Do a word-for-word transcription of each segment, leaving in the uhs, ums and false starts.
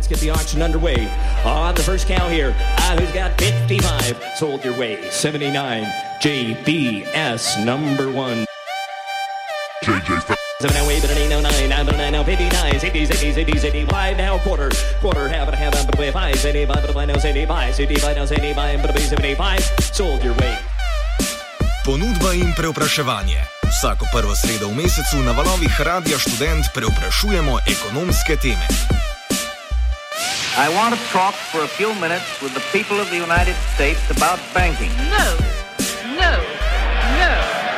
let's get the auction underway. On the first cow here, uh, who's got fifty-five? Sold your way. seventy-nine, J B S, number one. J J Seven away, but it ain't no nine, nine, but nine, now fifty-nine, sixty, sixty, sixty, sixty-five, now quarter, quarter, half and a half, but away five, seventy-five, but away now seventy-five, seventy-five, now seventy-five, but away seventy-five, sold your way. Ponudba in preopraševanje. Vsako prvo sredo v mesecu na valovih Radia Študent preoprašujemo ekonomske teme. I want to talk for a few minutes with the people of the United States about banking. No, no, no.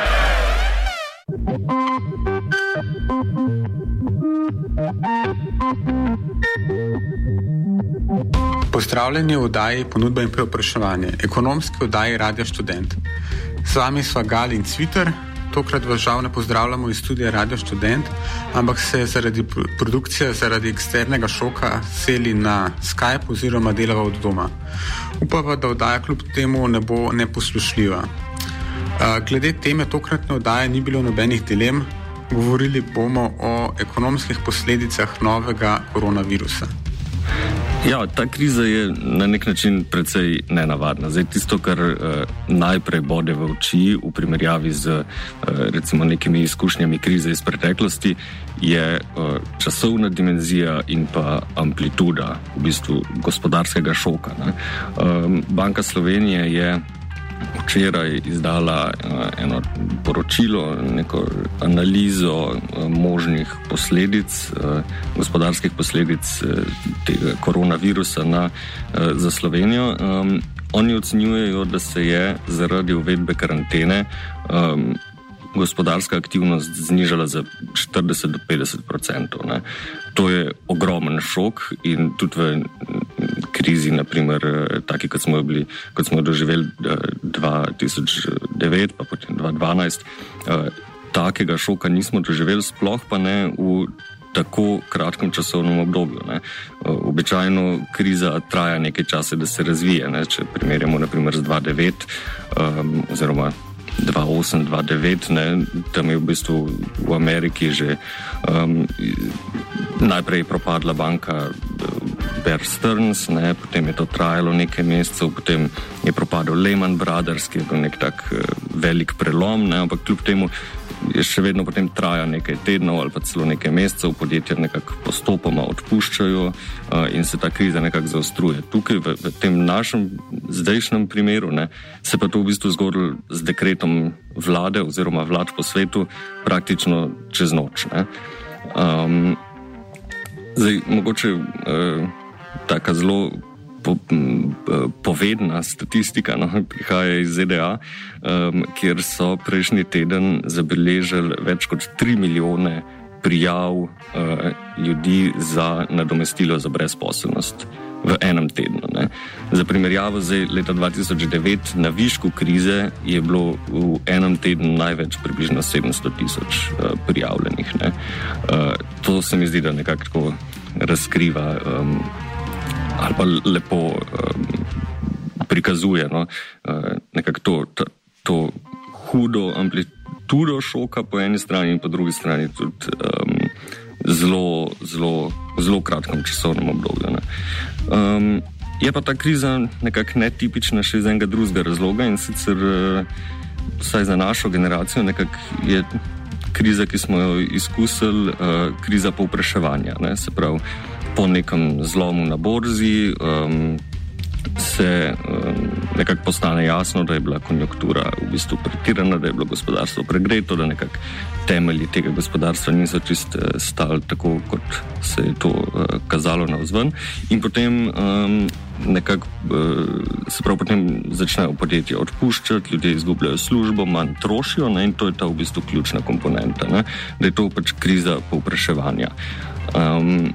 Pozdravljeni v oddaji Ponudba in preopraševanje, ekonomski oddaji Radia Študent. Z vami sva Gal in Cviter. Tokrat vas žal ne pozdravljamo iz studija Radio Študent, ampak se zaradi produkcije, zaradi eksternega šoka seli na Skype oziroma delava od doma. Upava, da oddaja kljub temu ne bo neposlušljiva. Glede teme tokratne oddaje ni bilo nobenih dilem, govorili bomo o ekonomskih posledicah novega koronavirusa. Ja, ta kriza je na nek način precej nenavadna. Zdaj, tisto, kar uh, najprej bode v oči v primerjavi z uh, recimo nekimi izkušnjami krize iz preteklosti, je uh, časovna dimenzija in pa amplituda v bistvu gospodarskega šoka. Ne? Um, Banka Slovenije je včeraj izdala uh, eno poročilo, neko analizo uh, možnih posledic, uh, gospodarskih posledic uh, tega koronavirusa na, uh, za Slovenijo. Um, oni ocenjujejo, da se je zaradi uvedbe karantene um, gospodarska aktivnost znižala za štirideset do petdeset procentov. Ne. To je ogromen šok in tudi v krizi, naprimer, taki, kot smo bili, kot smo doživeli dva tisoč devet, pa potem dva tisoč dvanajst, takega šoka nismo doživeli, sploh pa ne v tako kratkem časovnem obdobju. Ne. Običajno kriza traja nekaj časa, da se razvije. Ne. Če primerjamo naprimer z dva tisoč devet um, oziroma dva tisoč osem, dva tisoč devet, ne, tam je v bistvu v Ameriki že um, najprej propadla banka Bear Stearns, ne, potem je to trajalo nekaj mesecev, potem je propadel Lehman Brothers, ki je bil nek tak uh, velik prelom, ne, ampak kljub temu je še vedno potem traja nekaj tednov ali pa celo nekaj mesecev, podjetja nekako postopoma odpuščajo uh, in se ta kriza nekako zaostruje. Tukaj v, v tem našem zdajšnjem primeru, ne, se pa to v bistvu zgodilo z dekretom vlade oziroma vlad po svetu praktično čez noč. Ne. Um, zdaj, mogoče uh, taka zelo po, povedna statistika, no, prihaja iz Z D A, um, kjer so prejšnji teden zabeležili več kot tri milijone prijav uh, ljudi za nadomestilo za brezposelnost v enem tednu. Ne. Za primerjavo, zdaj leta dva tisoč devet na višku krize je bilo v enem tednu največ približno sedemsto tisoč uh, prijavljenih. Ne. Uh, to se mi zdi, da nekako tako razkriva um, ali pa lepo um, prikazuje no, uh, nekako to, to, to hudo amplitudo šoka po eni strani in po drugi strani tudi um, zelo, zelo, zelo kratkem časovnem obdobju. Ne. Um, je pa ta kriza nekako netipična še iz enega drugega razloga in sicer uh, vsaj za našo generacijo nekako je kriza, ki smo jo izkusili, uh, kriza povpraševanja. Ne. Se pravi, po nekem zlomu na borzi um, se um, nekako postane jasno, da je bila konjunktura v bistvu pretirana, da je bilo gospodarstvo pregreto, da nekako temelji tega gospodarstva niso čist stali tako, kot se je to uh, kazalo navzven. In potem um, nekako uh, se prav potem začnejo podjetja odpuščati, ljudje izgubljajo službo, manj trošijo, ne, in to je ta v bistvu ključna komponenta, ne, da je to pač kriza povpraševanja. Um,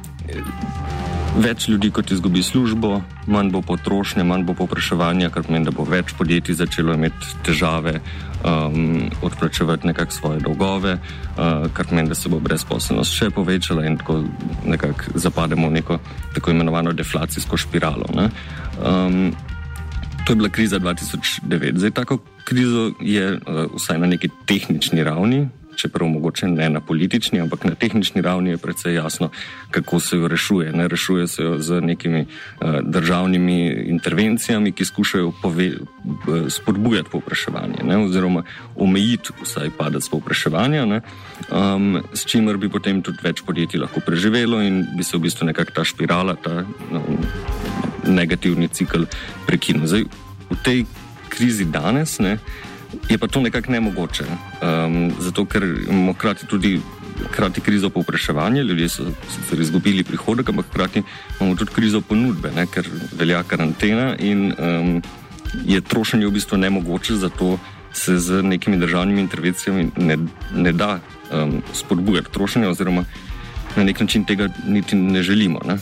Več ljudi, kot izgubi službo, manj bo potrošnje, manj bo povpraševanja, kar pomeni, da bo več podjetij začelo imeti težave um, odplačevati nekako svoje dolgove, uh, kar pomeni, da se bo brezposelnost še povečala in tako nekako zapademo v neko tako imenovano deflacijsko špiralo. Ne? Um, to je bila kriza dva tisoč devet. Zdaj, tako krizo je uh, vsaj na neki tehnični ravni čeprav mogoče ne na politični, ampak na tehnični ravni je precej jasno, kako se jo rešuje. Ne rešuje se jo z nekimi uh, državnimi intervencijami, ki skušajo pove, uh, spodbujati povpraševanje, ne, oziroma omejiti vsaj padec povpraševanja, ne, um, s čimer bi potem tudi več podjetij lahko preživelo in bi se v bistvu nekako ta špirala, ta um, negativni cikl prekinil. Zdaj, v tej krizi danes, ne, je pa to nekako nemogoče, um, zato ker imamo hkrati tudi hkrati krizo povpraševanja, ljudje so sicer izgubili prihodek, ampak hkrati imamo tudi krizo ponudbe, ne, ker velja karantena in um, je trošenje v bistvu nemogoče, zato se z nekimi državnimi intervencijami ne, ne da um, spodbujati trošenja oziroma na nek način tega niti ne želimo. Ne.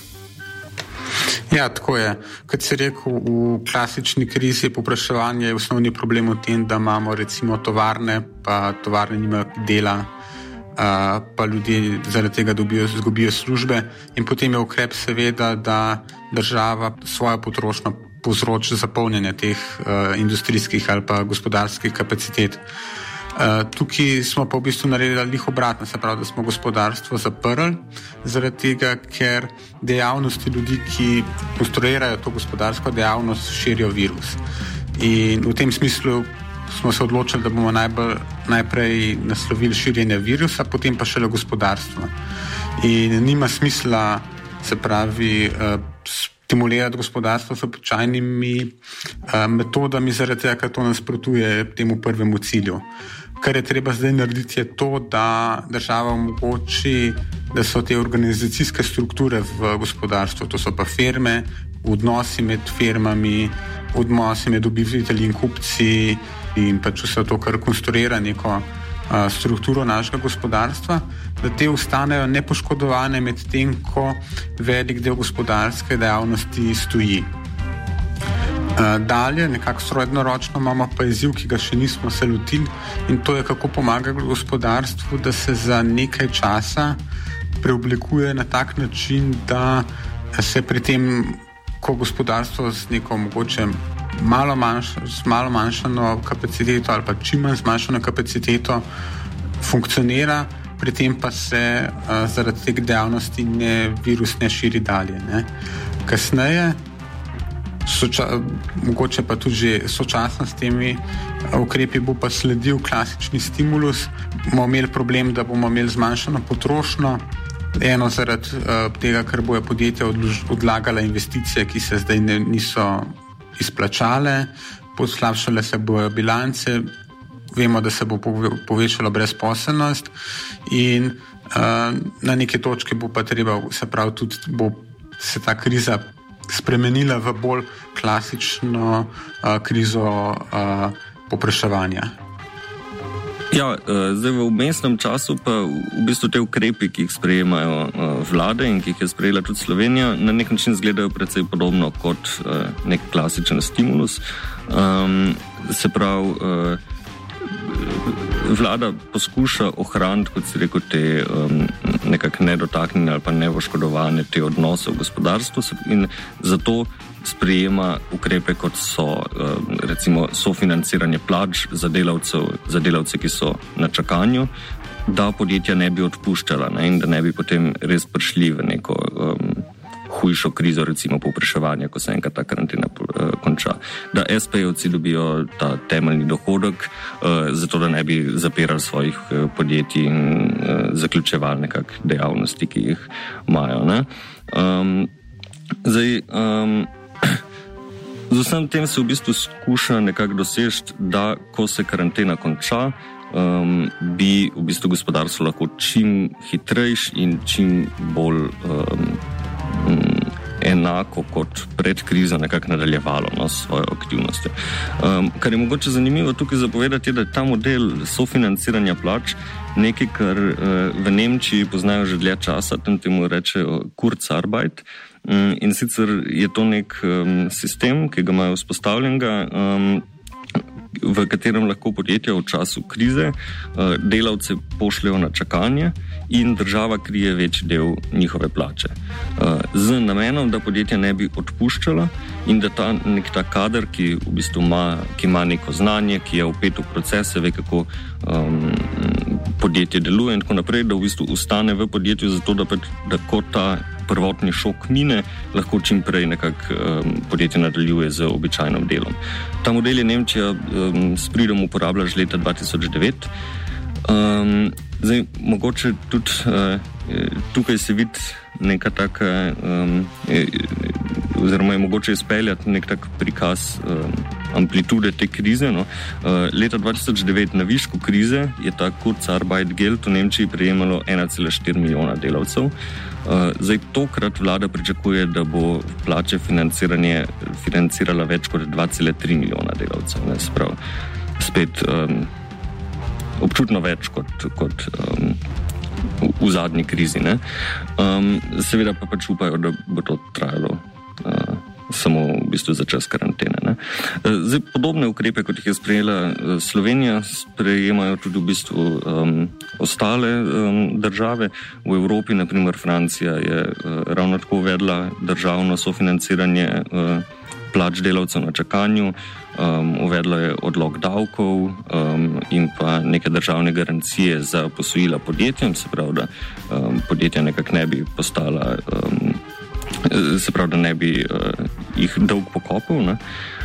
Ja, tako je. Kot si rekel, v klasični krizi povpraševanja je osnovni problem v tem, da imamo recimo tovarne, pa tovarne nimajo dela, pa ljudje zaradi tega dobijo, izgubijo službe in potem je ukrep seveda, da država svojo potrošnjo povzroči zapolnjenje teh uh, industrijskih ali pa gospodarskih kapacitet. Uh, tukaj smo pa v bistvu naredili lih obratno, se pravi, da smo gospodarstvo zaprli zaradi tega, ker dejavnosti ljudi, ki konstruirajo to gospodarsko dejavnost, širijo virus. In v tem smislu smo se odločili, da bomo najbolj, najprej naslovili širjenje virusa, potem pa šele gospodarstvo. In nima smisla, se pravi, uh, stimulirati gospodarstvo s običajnimi uh, metodami, zaradi tega, ker to nasprotuje temu prvemu cilju. Kar je treba zdaj narediti, je to, da država omogoči, da so te organizacijske strukture v gospodarstvu, to so pa firme, odnosi med firmami, odnosi med dobavitelji in kupci in pač vse to, kar konstruira neko uh, strukturo našega gospodarstva, da te ostanejo nepoškodovane med tem, ko velik del gospodarske dejavnosti stoji. Dalje, nekako srednjeročno imamo pa izziv, ki ga še nismo se lotili, in to je, kako pomagati gospodarstvu, da se za nekaj časa preoblikuje na tak način, da se pri tem, ko gospodarstvo z neko mogoče malo, manjš, malo manjšano kapaciteto ali pa čim manj zmanjšano kapaciteto funkcionira, pri tem pa se a, zaradi teh dejavnosti ne, virus ne širi dalje. Ne. Kasneje, Soča, mogoče pa tudi že sočasno s temi ukrepi bo pa sledil klasični stimulus. Bomo imeli problem, da bomo imeli zmanjšano potrošnjo, eno zaradi uh, tega, ker bojo podjetja odlož, odlagala investicije, ki se zdaj ne, niso izplačale, poslabšale se bojo bilance, vemo, da se bo povečala brezposelnost in uh, na neki točki bo pa treba, se pravi, tudi bo se ta kriza spremenila v bolj klasično uh, krizo uh, povpraševanja. Ja, zdaj v vmesnem času pa v bistvu te ukrepi, ki jih sprejemajo vlade in ki jih je sprejela tudi Slovenija, na nek način izgledajo precej podobno kot nek klasičen stimulus. Um, se pravi, vlada poskuša ohraniti, kot si rekel, te um, nekako nedotaknjene ali pa nepoškodovane te odnose v gospodarstvu in zato sprejema ukrepe, kot so um, recimo sofinanciranje plač za delavcev, za delavce, ki so na čakanju, da podjetja ne bi odpuščala, ne, in da ne bi potem res prišli v neko um, hujšo krizo, recimo povpraševanja, ko se enkrat ta karantena uh, konča. Da es pe-jevci dobijo ta temeljni dohodek, uh, zato da ne bi zapirali svojih uh, podjetij in uh, zaključevali nekak dejavnosti, ki jih imajo. Ne? Um, zdaj, um, z vsem tem se v bistvu skuša nekako doseči, da ko se karantena konča, um, bi v bistvu gospodarstvo lahko čim hitrejš in čim bolj um, enako kot pred krizo nekako nadaljevalo, no, s svojo aktivnostjo. Um, kar je mogoče zanimivo tukaj zapovedati, je, da je ta model sofinanciranja plač nekaj, kar uh, v Nemčiji poznajo že dlje časa, tam temu rečejo Kurzarbeit. Um, in sicer je to nek um, sistem, ki ga imajo vzpostavljenega, um, v katerem lahko podjetja v času krize uh, delavce pošljajo na čakanje in država krije večji del njihove plače. Uh, z namenom, da podjetja ne bi odpuščala in da ta nek ta kader, ki v bistvu ima, ki ima neko znanje, ki je vpet v procese, ve kako um, podjetje deluje in tako naprej, da v bistvu ostane v podjetju zato, da, da kot ta prvotni šok mine, lahko čim prej nekako um, podjetje nadaljuje z običajnim delom. Ta model je Nemčija um, s pridom uporabila že leta dva tisoč devet. Um, zdaj, mogoče tudi uh, tukaj se vidi neka taka, um, je, oziroma je mogoče izpeljati nek tak prikaz um, amplitude te krize. No. Uh, leta dva tisoč devet na višku krize je ta Kurzarbeitgeld v Nemčiji prejemalo ena cela štiri milijona delavcev. Uh, zdaj, tokrat vlada pričakuje, da bo plače financiranje financirala več kot dva cela tri milijona delavcev. Ne, sprav, spet um, občutno več kot, kot um, v, v zadnji krizi. Ne. Um, seveda pa pač upajo, da bo to trajalo uh, samo v bistvu za čas karantene. Ne. Zdaj, podobne ukrepe, kot jih je sprejela Slovenija, sprejemajo tudi v bistvu um, ostale um, države. V Evropi, na primer Francija, je uh, ravno tako uvedla državno sofinanciranje uh, plač delavcev na čakanju, um, uvedla je odlog davkov um, in pa neke državne garancije za posojila podjetjem, se pravi, da um, podjetja nekako ne bi postala, um, se pravi, da ne bi uh, jih dolg pokopal. Ne.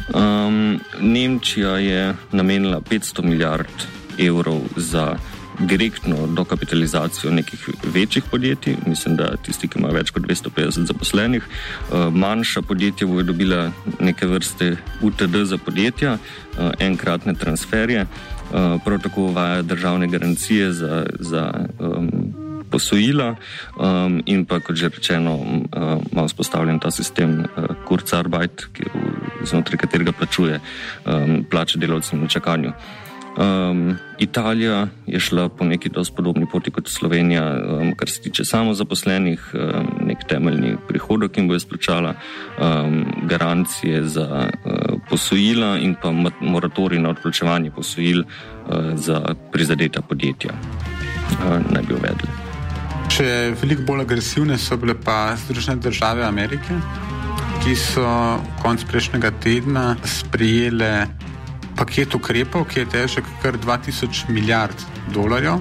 Um, Nemčija je namenila petsto milijard evrov za direktno dokapitalizacijo nekih večjih podjetij, mislim, da tisti, ki imajo več kot dvesto petdeset zaposlenih. Manjša podjetja bodo dobila neke vrste U T D za podjetja, enkratne transferje, prav tako uvaja državne garancije za, za um, posojila um, in pa, kot že rečeno, um, ima vzpostavljen ta sistem uh, Kurzarbeit, ki v, znotraj katerega plačuje um, plače delavcem na čakanju. Um, Italija je šla po neki dosti podobni poti kot Slovenija, um, kar se tiče samozaposlenih, um, nek temeljni prihodek jim bo izplačala, um, garancije za uh, posojila in pa moratorij na odplačevanje posojil uh, za prizadeta podjetja uh, naj bi uvedli. Še veliko bolj agresivne so bile pa Združene države Amerike, ki so konec prejšnjega tedna sprejele paket ukrepov, ki je težek kar dva tisoč milijard dolarjev.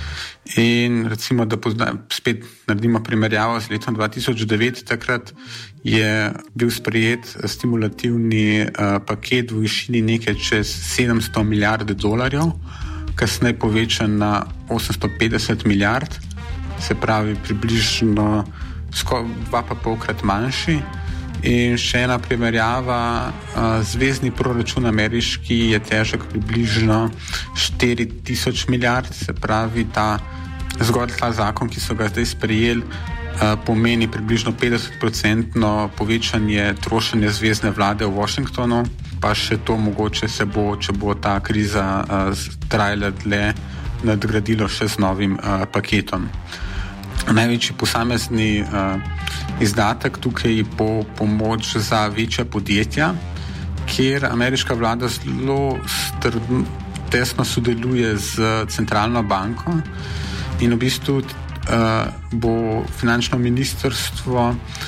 In recimo, da pozna, spet naredimo primerjavo z letom dva tisoč devet, takrat je bil sprejet stimulativni uh, paket v višini nekaj čez sedemsto milijard dolarjev, kasneje povečan na osemsto petdeset milijard, se pravi približno skoraj dva pa polkrat manjši. In še ena primerjava, zvezni proračun ameriški je težek približno štiri tisoč milijard, se pravi, ta, zgolj ta zakon, ki so ga zdaj sprejeli, pomeni približno petdeset procentno povečanje trošenja zvezne vlade v Washingtonu, pa še to mogoče se bo, če bo ta kriza trajala dlje, nadgradilo še z novim paketom. Največji posamezni uh, izdatek tukaj bo pomoč za večja podjetja, kjer ameriška vlada zelo strdno, tesno sodeluje z centralno banko in v bistvu uh, bo finančno ministrstvo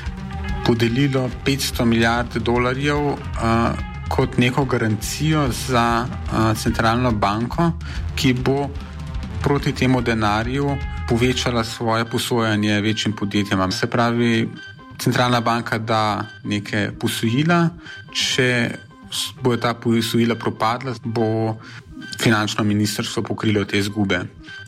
podelilo petsto milijard dolarjev uh, kot neko garancijo za uh, centralno banko, ki bo proti temu denarju povečala svoje posojanje večjim podjetjem. Se pravi, centralna banka da neke posojila, če bojo ta posojila propadla, bo finančno ministrstvo pokrilo te izgube.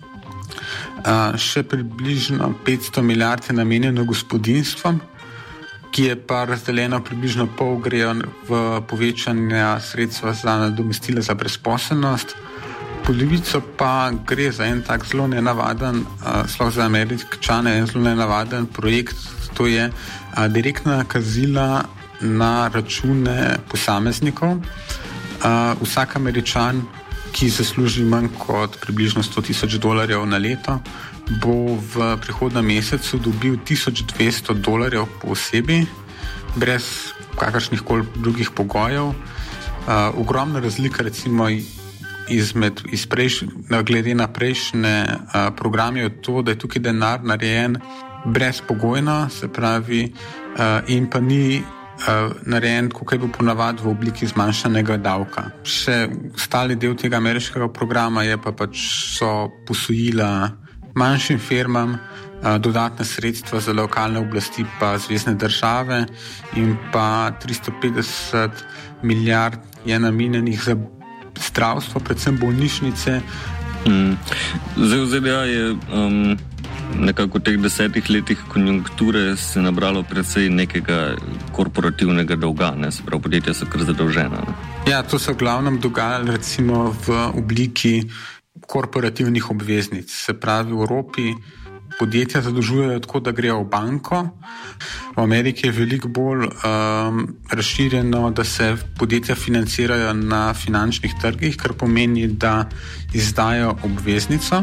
Uh, še približno petsto milijard je namenjeno gospodinstvom, ki je pa razdeljeno približno pol grejo v povečanje sredstva za nadomestila za brezposelnost, polovico pa gre za en tak zelo nenavaden, uh, sploh za Američane, en zelo nenavaden projekt, to je uh, direktna nakazila na račune posameznikov. Uh, vsak Američan, ki zasluži manj kot približno sto tisoč dolarjev na leto, bo v prihodnjem mesecu dobil tisoč dvesto dolarjev po osebi, brez kakršnih koli drugih pogojev. Uh, ogromna razlika recimo izmed, iz prejš, glede na prejšnje uh, programe je to, da je tukaj denar narejen brezpogojno, se pravi, uh, in pa ni uh, narejen, kako je bil ponavadi v obliki zmanjšanega davka. Še ostali del tega ameriškega programa je pa pač so posojila manjšim firmam, uh, dodatne sredstva za lokalne oblasti pa zvezne države in pa tristo petdeset milijard je namenjenih za zdravstvo, predvsem bolnišnice. Mm. Zdaj v Z D A je um, nekako v teh desetih letih konjunkture se nabralo predvsej nekega korporativnega dolga, ne? Se pravi, podjetja so kar zadolžena. Ne? Ja, to se v glavnem dogaja recimo v obliki korporativnih obveznic. Se pravi, v Evropi podjetja zadolžujejo tako, da grejo v banko. V Ameriki je veliko bolj um, razširjeno, da se podjetja financirajo na finančnih trgih, kar pomeni, da izdajo obveznico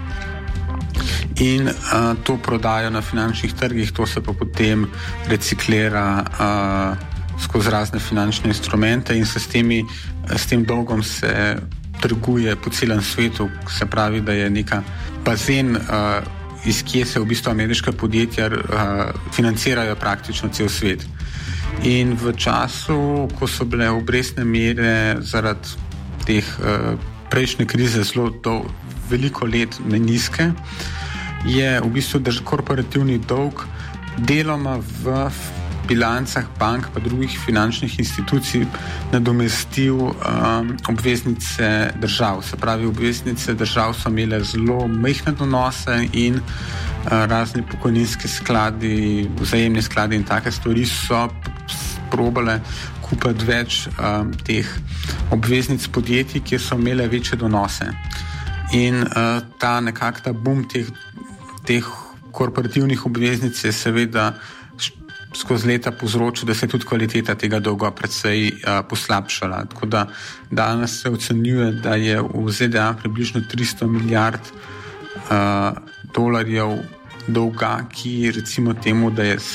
in uh, to prodajo na finančnih trgih, to se pa potem reciklira uh, skozi razne finančne instrumente in se s, temi, s tem dolgom se trguje po celem svetu. Se pravi, da je neka bazen uh, iz kje se v bistvu ameriška podjetja uh, financirajo praktično cel svet. In v času, ko so bile obrestne mere zaradi teh uh, prejšnje krize zelo do veliko let nizke, je v bistvu drž- korporativni dolg deloma v bilancah bank pa drugih finančnih institucij nadomestil um, obveznice držav. Se pravi, obveznice držav so imele zelo majhne donose in uh, razni pokojninski skladi, vzajemni skladi in take stvari so probale kupiti več um, teh obveznic podjetij, kjer so imele večje donose. In uh, ta nekak ta boom teh, teh korporativnih obveznic je seveda skozi leta povzročil, da se je tudi kvaliteta tega dolga predvsej uh, poslabšala. Tako da danes se ocenjuje, da je v Z D A približno tristo milijard uh, dolarjev dolga, ki recimo temu, da je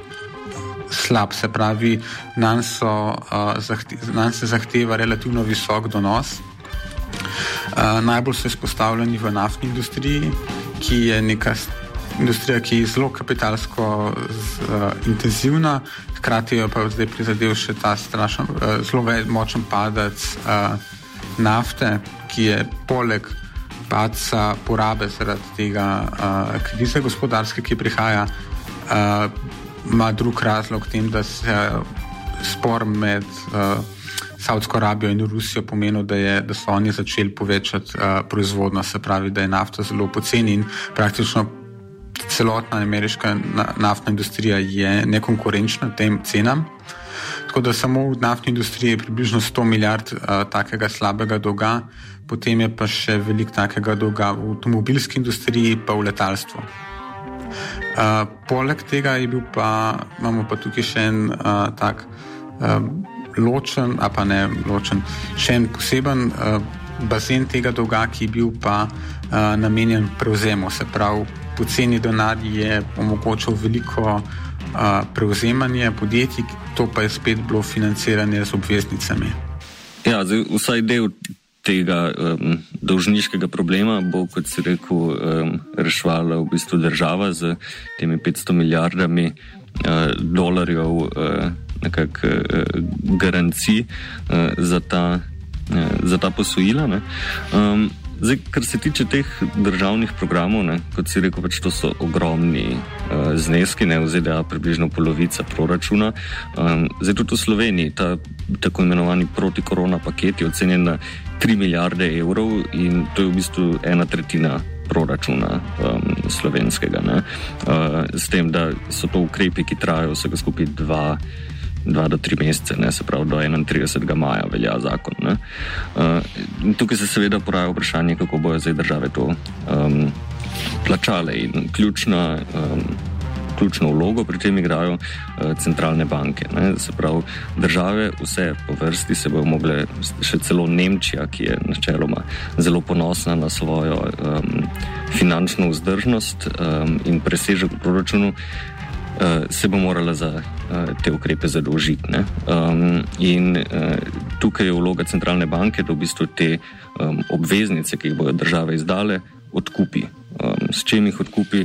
slab, se pravi, nanj, so, uh, zahte, nanj se zahteva relativno visok donos. Uh, najbolj so izpostavljeni v naftni industriji, ki je neka industrija, ki je zelo kapitalsko z, uh, intenzivna, hkrati jo pa zdaj prizadel še ta strašen, uh, zelo močen padec uh, nafte, ki je poleg padca porabe zaradi tega uh, krize gospodarske, ki prihaja, uh, ima drug razlog tem, da se spor med uh, Saudsko Arabijo in Rusijo pomenil, da, je, da so oni začeli povečati uh, proizvodno, se pravi, da je nafta zelo poceni in praktično celotna ameriška naftna industrija je nekonkurenčna tem cenam. Tako da samo v naftni industriji je približno sto milijard uh, takega slabega dolga, potem je pa še veliko takega dolga v avtomobilski industriji pa v letalstvu. Uh, poleg tega je bil pa, imamo pa tukaj še en uh, tak uh, ločen, a pa ne ločen, še en poseben uh, bazen tega dolga, ki je bil pa uh, namenjen prevzemu, se pravi, poceni denar je omogočil veliko uh, prevzemanje podjetij, to pa je spet bilo financiranje z obveznicami. Ja, zdaj, vsaj del tega um, dolžniškega problema bo, kot si rekel, um, reševala v bistvu država z temi petsto milijardami uh, dolarjev uh, nekak uh, garancij uh, za, ta, uh, za ta posojila. Ne? Um, Zdaj, kar se tiče teh državnih programov, ne, kot si rekel, pač to so ogromni uh, zneski, ne, v Z D A približno polovica proračuna. Um, zdaj tudi v Sloveniji ta tako imenovani protikorona paket je ocenjen na tri milijarde evrov in to je v bistvu ena tretjina proračuna um, slovenskega. Ne. Uh, s tem, da so to ukrepi, ki trajajo vsega skupaj dva dva do tri mesece, ne, se pravi do enaintridesetega maja velja zakon. Ne. Uh, tukaj se seveda poraja vprašanje, kako bojo zdaj države to um, plačale in ključna, um, ključno vlogo pri tem igrajo uh, centralne banke. Ne. Se pravi, države vse po vrsti se bojo mogle, še celo Nemčija, ki je načeloma zelo ponosna na svojo um, finančno vzdržnost um, in presežek v proračunu, Uh, se bo morala za uh, te ukrepe zadolžiti. Um, in uh, tukaj je vloga centralne banke, da v bistvu te um, obveznice, ki jih bodo države izdale, odkupi. Um, s čem jih odkupi,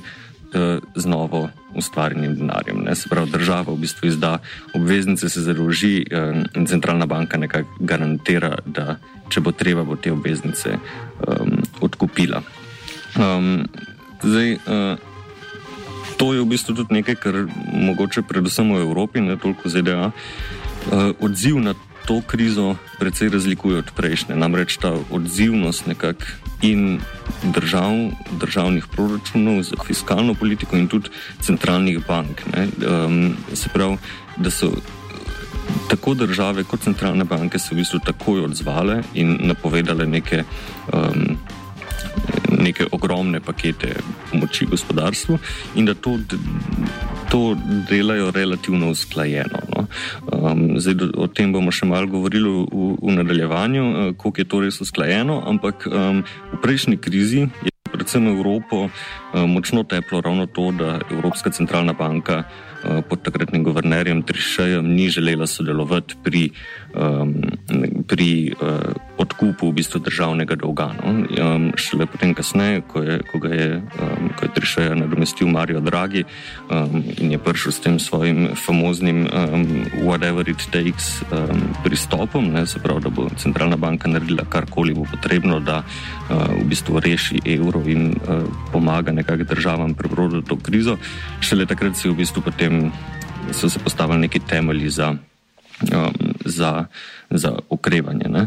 uh, z novo ustvarjenim denarjem. Ne? Se pravi, država v bistvu izda obveznice, se zadolži uh, in centralna banka nekako garantira, da če bo treba, bo te obveznice um, odkupila. Um, zdaj, uh, to je v bistvu tudi nekaj, kar mogoče predvsem v Evropi, ne toliko v Z D A, uh, odziv na to krizo precej razlikuje od prejšnje. Namreč ta odzivnost nekako in držav, državnih proračunov za fiskalno politiko in tudi centralnih bank. Ne? Um, se pravi, da so tako države kot centralne banke se v bistvu takoj odzvale in napovedale neke, um, neke ogromne pakete pomoči gospodarstvu in da to to delajo relativno usklajeno. No. Um, zdaj, o tem bomo še malo govorili v, v nadaljevanju, uh, koliko je to res usklajeno, ampak um, v prejšnji krizi je predvsem Evropo uh, močno teplo ravno to, da Evropska centralna banka uh, pod takratnim guvernerjem Trichetjem ni želela sodelovati pri, um, pri uh, odkupu v bistvu državnega dolga. No. Um, šele potem kasneje, ko, je, ko, ga je, um, ko je Trichet nadomestil Mario Draghi um, in je prišel s tem svojim famoznim um, whatever it takes um, pristopom, ne, se pravi, da bo centralna banka naredila karkoli bo potrebno, da uh, v bistvu reši evro in uh, pomaga nekako državam prebroditi to krizo. Šele takrat si v bistvu potem so se postavili neki temelji za, um, za, za okrevanje. Ne.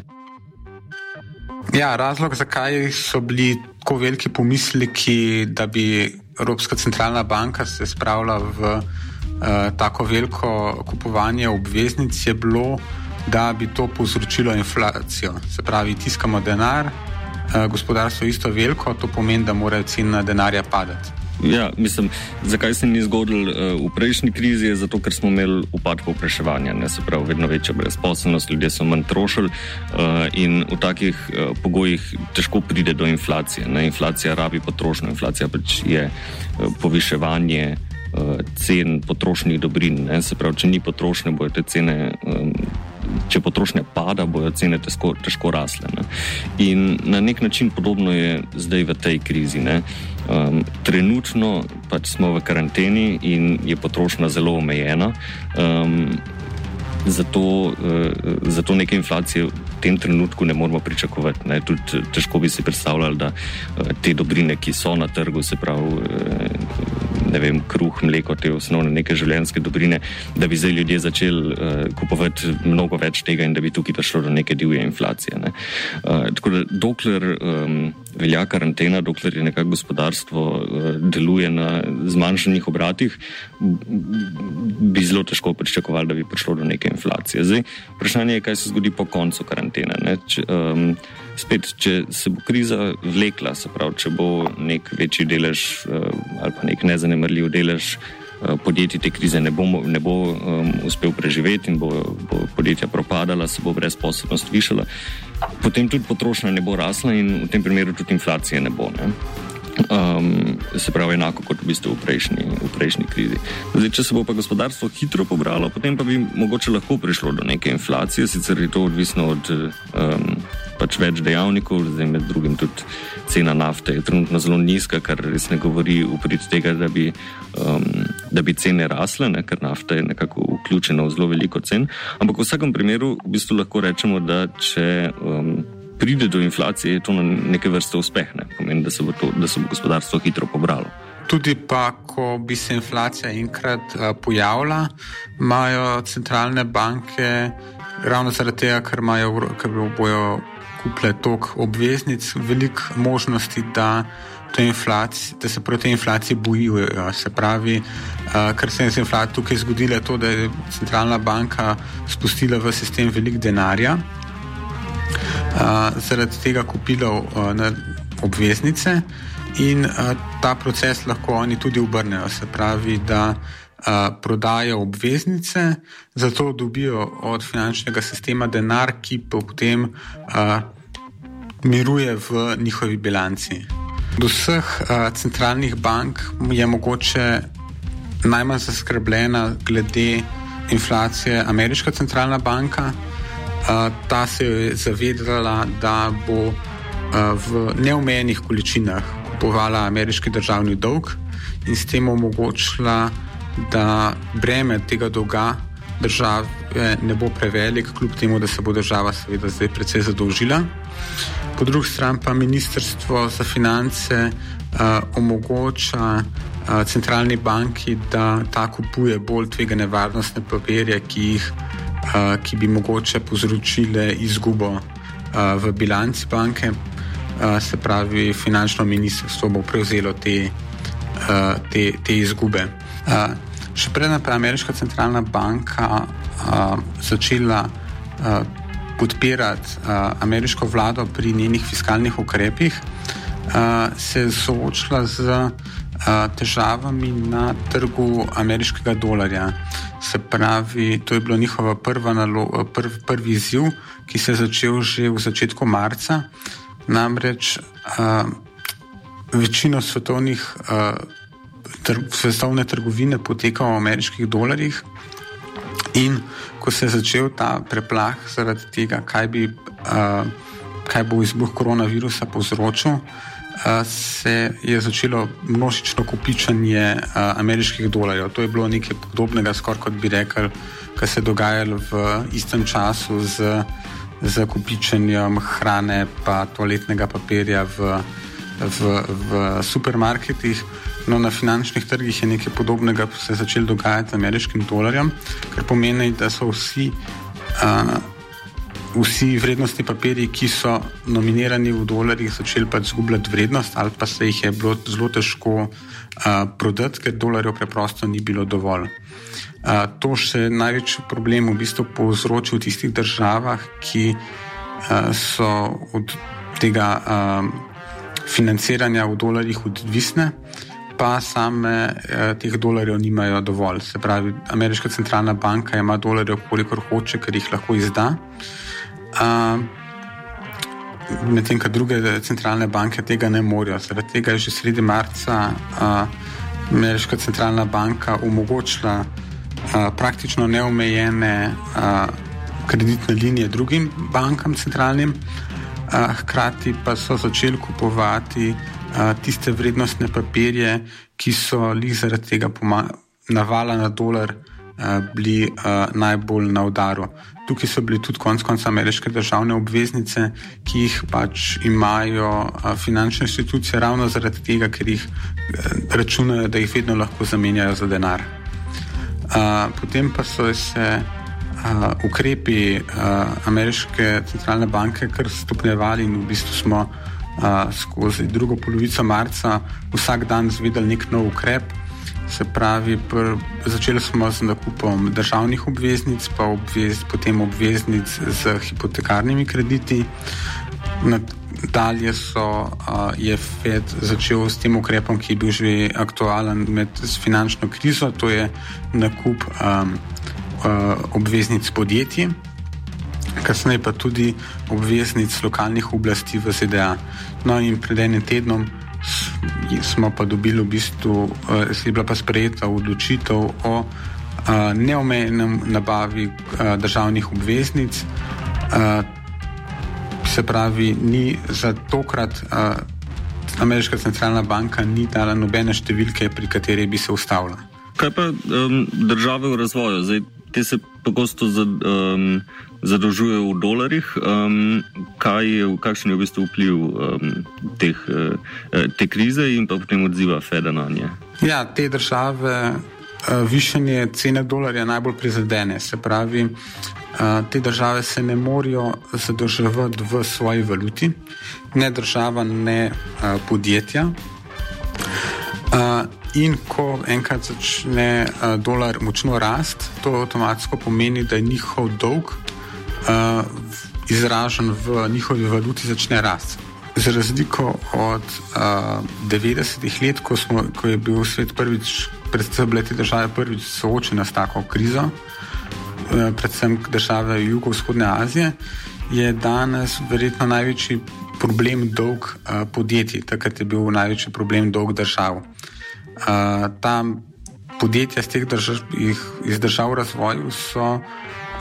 Ja, razlog, zakaj so bili tako veliki pomisleki, da bi Evropska centralna banka se spravila v uh, tako veliko kupovanje obveznic, je bilo, da bi to povzročilo inflacijo. Se pravi, tiskamo denar, uh, gospodarstvo isto veliko, to pomeni, da morajo cene denarja padati. Ja, mislim, zakaj se ni zgodilo uh, v prejšnji krizi, je zato, ker smo imeli upad povpraševanja, ne, se pravi, vedno večja brezposelnost, ljudje so manj trošili uh, in v takih uh, pogojih težko pride do inflacije. Ne. Inflacija rabi potrošnjo, inflacija pač je uh, poviševanje uh, cen potrošnih dobrin, ne. Se pravi, če ni potrošnje, bojo te cene, um, če potrošnja pada, bojo cene težko, težko rasle. Ne. In na nek način podobno je zdaj v tej krizi. Ne. Um, trenutno pač smo v karanteni in je potrošnja zelo omejena, um, zato, uh, zato neke inflacije v tem trenutku ne moramo pričakovati. Ne. Tudi težko bi si predstavljali, da uh, te dobrine, ki so na trgu, se pravi uh, ne vem, kruh, mleko, te osnovne neke življenjske dobrine, da bi zdaj ljudje začeli uh, kupovati mnogo več tega in da bi tukaj prišlo do neke divje inflacije. Ne. Uh, tako da dokler um, velja karantena, dokler je nekako gospodarstvo uh, deluje na zmanjšanih obratih, bi zelo težko pričakovali, da bi prišlo do neke inflacije. Zdaj, vprašanje je, kaj se zgodi po koncu karantene. Ne. Če, um, spet, če se bo kriza vlekla, se pravi, če bo nek večji delež uh, ali pa nek nezanemarljiv delež uh, podjetij te krize ne bo, ne bo um, uspel preživeti in bo, bo podjetja propadala, se bo brezposelnost višala, potem tudi potrošnja ne bo rasla in v tem primeru tudi inflacije ne bo. Ne? Um, se pravi enako kot v bistvu v prejšnji, v prejšnji krizi. Zdaj, če se bo pa gospodarstvo hitro pobralo, potem pa bi mogoče lahko prišlo do neke inflacije, sicer je to odvisno od um, pač več dejavnikov, zdaj med drugim tudi cena nafte je trenutno zelo nizka, kar res ne govori v prid tega, da bi, um, da bi cene rasle, ne, ker nafta je nekako vključena v zelo veliko cen, ampak v vsakem primeru v bistvu lahko rečemo, da če um, pride do inflacije, je to na neke vrste uspeh, ne, pomeni, da se bo, to, da se bo gospodarstvo hitro pobralo. Tudi pa, ko bi se inflacija enkrat uh, pojavila, imajo centralne banke ravno zaradi tega, ker, imajo, ker bojo kupile tok obveznic, veliko možnosti, da, da se proti inflaciji bojijo. Se pravi, uh, ker se je tukaj zgodilo to, da je centralna banka spustila v sistem veliko denarja, uh, zaradi tega kupila uh, na obveznice in uh, ta proces lahko oni tudi obrnejo. Se pravi, da Uh, prodajo obveznice, zato dobijo od finančnega sistema denar, ki pa potem uh, miruje v njihovi bilanci. Do vseh uh, centralnih bank je mogoče najmanj zaskrbljena glede inflacije ameriška centralna banka. Uh, ta se je zavedala, da bo uh, v neomejenih količinah kupovala ameriški državni dolg in s tem omogočila, da breme tega dolga države ne bo prevelik, kljub temu, da se bo država seveda zdaj precej zadolžila. Po drugi strani pa Ministrstvo za finance uh, omogoča uh, centralni banki, da ta kupuje bolj tvegane varnostne papirje, ki, jih, uh, ki bi mogoče povzročile izgubo uh, v bilanci banke. Uh, se pravi, finančno ministrstvo bo prevzelo te, uh, te, te izgube. Uh, še predtem pa je ameriška centralna banka uh, začela uh, podpirati uh, ameriško vlado pri njenih fiskalnih ukrepih, uh, se je soočila z uh, težavami na trgu ameriškega dolarja. Se pravi, to je bilo njihova prva nalo, prv, prvi izziv, ki se je začel že v začetku marca. Namreč uh, večino svetovnih uh, tr, svetovne trgovine poteka v ameriških dolarjih. In ko se je začel ta preplah zaradi tega, kaj, bi, uh, kaj bo izbruh koronavirusa povzročil, uh, se je začelo množično kopičanje uh, ameriških dolarjev. To je bilo nekaj podobnega, skoraj kot bi rekel, kar se je dogajalo v istem času z, z kopičanjem hrane pa toaletnega papirja v, v, v supermarketih. No, na finančnih trgih je nekaj podobnega se začelo dogajati z ameriškim dolarjem, kar pomeni, da so vsi, uh, vsi vrednostni papirji, ki so nominirani v dolarjih, začeli pa izgubljati vrednost ali pa se jih je bilo zelo težko uh, prodati, ker dolarjev preprosto ni bilo dovolj. Uh, to še največji problem v bistvu povzročil v tistih državah, ki uh, so od tega uh, financiranja v dolarjih odvisne, pa same eh, teh dolarjev nimajo dovolj. Se pravi, ameriška centralna banka ima dolarjev, kolikor hoče, ker jih lahko izda. Uh, medtem, kad druge centralne banke tega ne morejo. Zaradi tega je že sredi marca uh, ameriška centralna banka omogočila uh, praktično neomejene uh, kreditne linije drugim bankam centralnim, uh, hkrati pa so začeli kupovati tiste vrednostne papirje, ki so lih zaradi tega navala na dolar bili najbolj na udaru. Tukaj so bili tudi konec konca ameriške državne obveznice, ki jih pač imajo finančne institucije ravno zaradi tega, ker jih računajo, da jih vedno lahko zamenjajo za denar. Potem pa so se ukrepi ameriške centralne banke kar stopnjevali in v bistvu smo Uh, skozi drugo polovico marca vsak dan zvedeli nek nov ukrep. Se pravi, pr, začeli smo z nakupom državnih obveznic, pa obvez, potem obveznic z hipotekarnimi krediti. Nadalje so, uh, je Fed začel s tem ukrepom, ki je bil že aktualen med finančno krizo, to je nakup um, uh, obveznic podjetij. Kasneje pa tudi obveznic lokalnih oblasti v Z D A. No in pred enim tednom smo pa dobili v bistvu, je bila pa sprejeta odločitev o neomejenem nabavi državnih obveznic. Se pravi, ni za tokrat ameriška centralna banka ni dala nobene številke, pri kateri bi se ustavila. Kaj pa um, države v razvoju? Zdaj, te se pogosto zad, um, zadolžujejo v dolarjih. Um, kaj je, kakšen je v bistvu vpliv um, teh, uh, te krize in pa potem odziva Feda na nje? Ja, te države uh, višanje cene dolarja najbolj prizadene. Se pravi, uh, te države se ne morejo zadolževati v svoji valuti. Ne država, ne uh, podjetja. Uh, In ko enkrat začne uh, dolar močno rast, to avtomatsko pomeni, da je njihov dolg uh, izražen v njihovi valuti začne rast. Za razliko od uh, devetdesetih let, ko, smo, ko je bil svet prvič, predvsem bile te države prvič soočene s tako krizo, uh, predvsem države jugovzhodne Azije, je danes verjetno največji problem dolg uh, podjetij, takrat je bil največji problem dolg držav. Uh, ta podjetja z teh držav, iz držav v razvoju so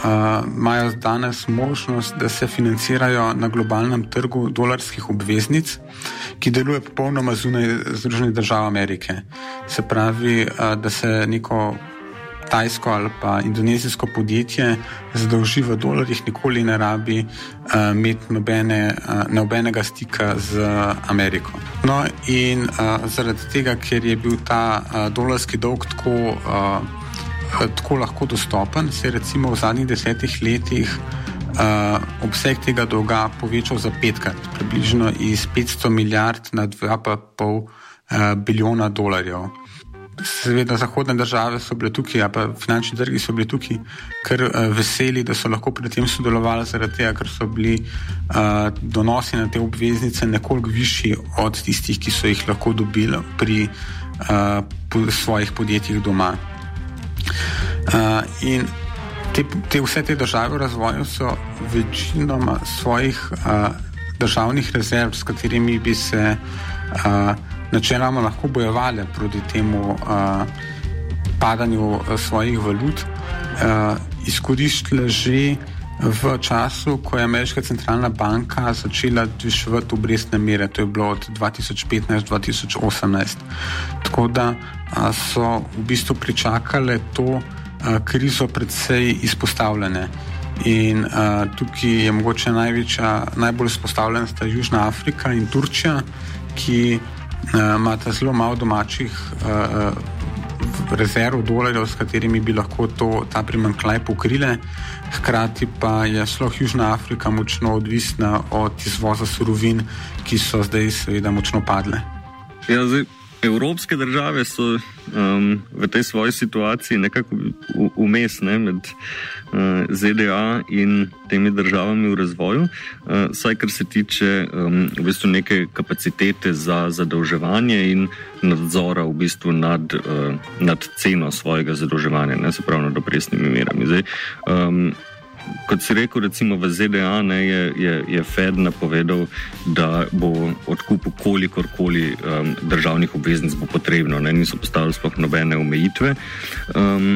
uh, imajo danes možnost, da se financirajo na globalnem trgu dolarskih obveznic, ki deluje popolnoma zunaj Združenih držav Amerike. Se pravi, uh, da se neko tajsko ali pa indonezijsko podjetje zadolži v dolarjih, nikoli ne rabi uh, imeti nobene, uh, nobenega stika z Ameriko. No in uh, zaradi tega, ker je bil ta uh, dolarski dolg tako, uh, tako lahko dostopen, se je recimo v zadnjih desetih letih uh, obseg tega dolga povečal za petkrat, približno iz petsto milijard na dva pa pol uh, bilijona dolarjev. Seveda zahodne države so bile tukaj, a pa finančni trgi so bili tukaj kar uh, veseli, da so lahko pri tem sodelovali, zaradi tega, ker so bili uh, donosi na te obveznice nekoliko višji od tistih, ki so jih lahko dobili pri uh, po svojih podjetjih doma. Uh, in te, te, vse te države v razvoju so večinoma svojih uh, državnih rezerv, s katerimi bi se uh, načeloma lahko bojevali proti temu uh, padanju uh, svojih valut, uh, izkoristile že v času, ko je Ameriška centralna banka začela dviševati obrestne mere, to je bilo od dva tisoč petnajst do dva tisoč osemnajst. Tako da uh, so v bistvu pričakale to uh, krizo predvsej izpostavljene. In uh, tukaj je mogoče največja, najbolj izpostavljena sta Južna Afrika in Turčija, ki imata uh, zelo malo domačih uh, rezerv dolarjev, s katerimi bi lahko to, ta primanjkljaj pokrile. Hkrati pa je sploh Južna Afrika močno odvisna od izvoza surovin, ki so zdaj seveda močno padle. Ja, zdaj, evropske države so um, v tej svoji situaciji nekako vmes ne, med uh, Z D A in temi državami v razvoju, uh, saj kar se tiče um, v bistvu neke kapacitete za zadolževanje in nadzora v bistvu nad, uh, nad ceno svojega zadolževanja, ne, se pravi nad obrestnimi merami. Zdaj, um, kot si rekel, recimo v Z D A ne, je, je, je Fed napovedal, da bo odkupil kolikorkoli um, državnih obveznic bo potrebno, ne, niso postavili sploh nobene omejitve. Um,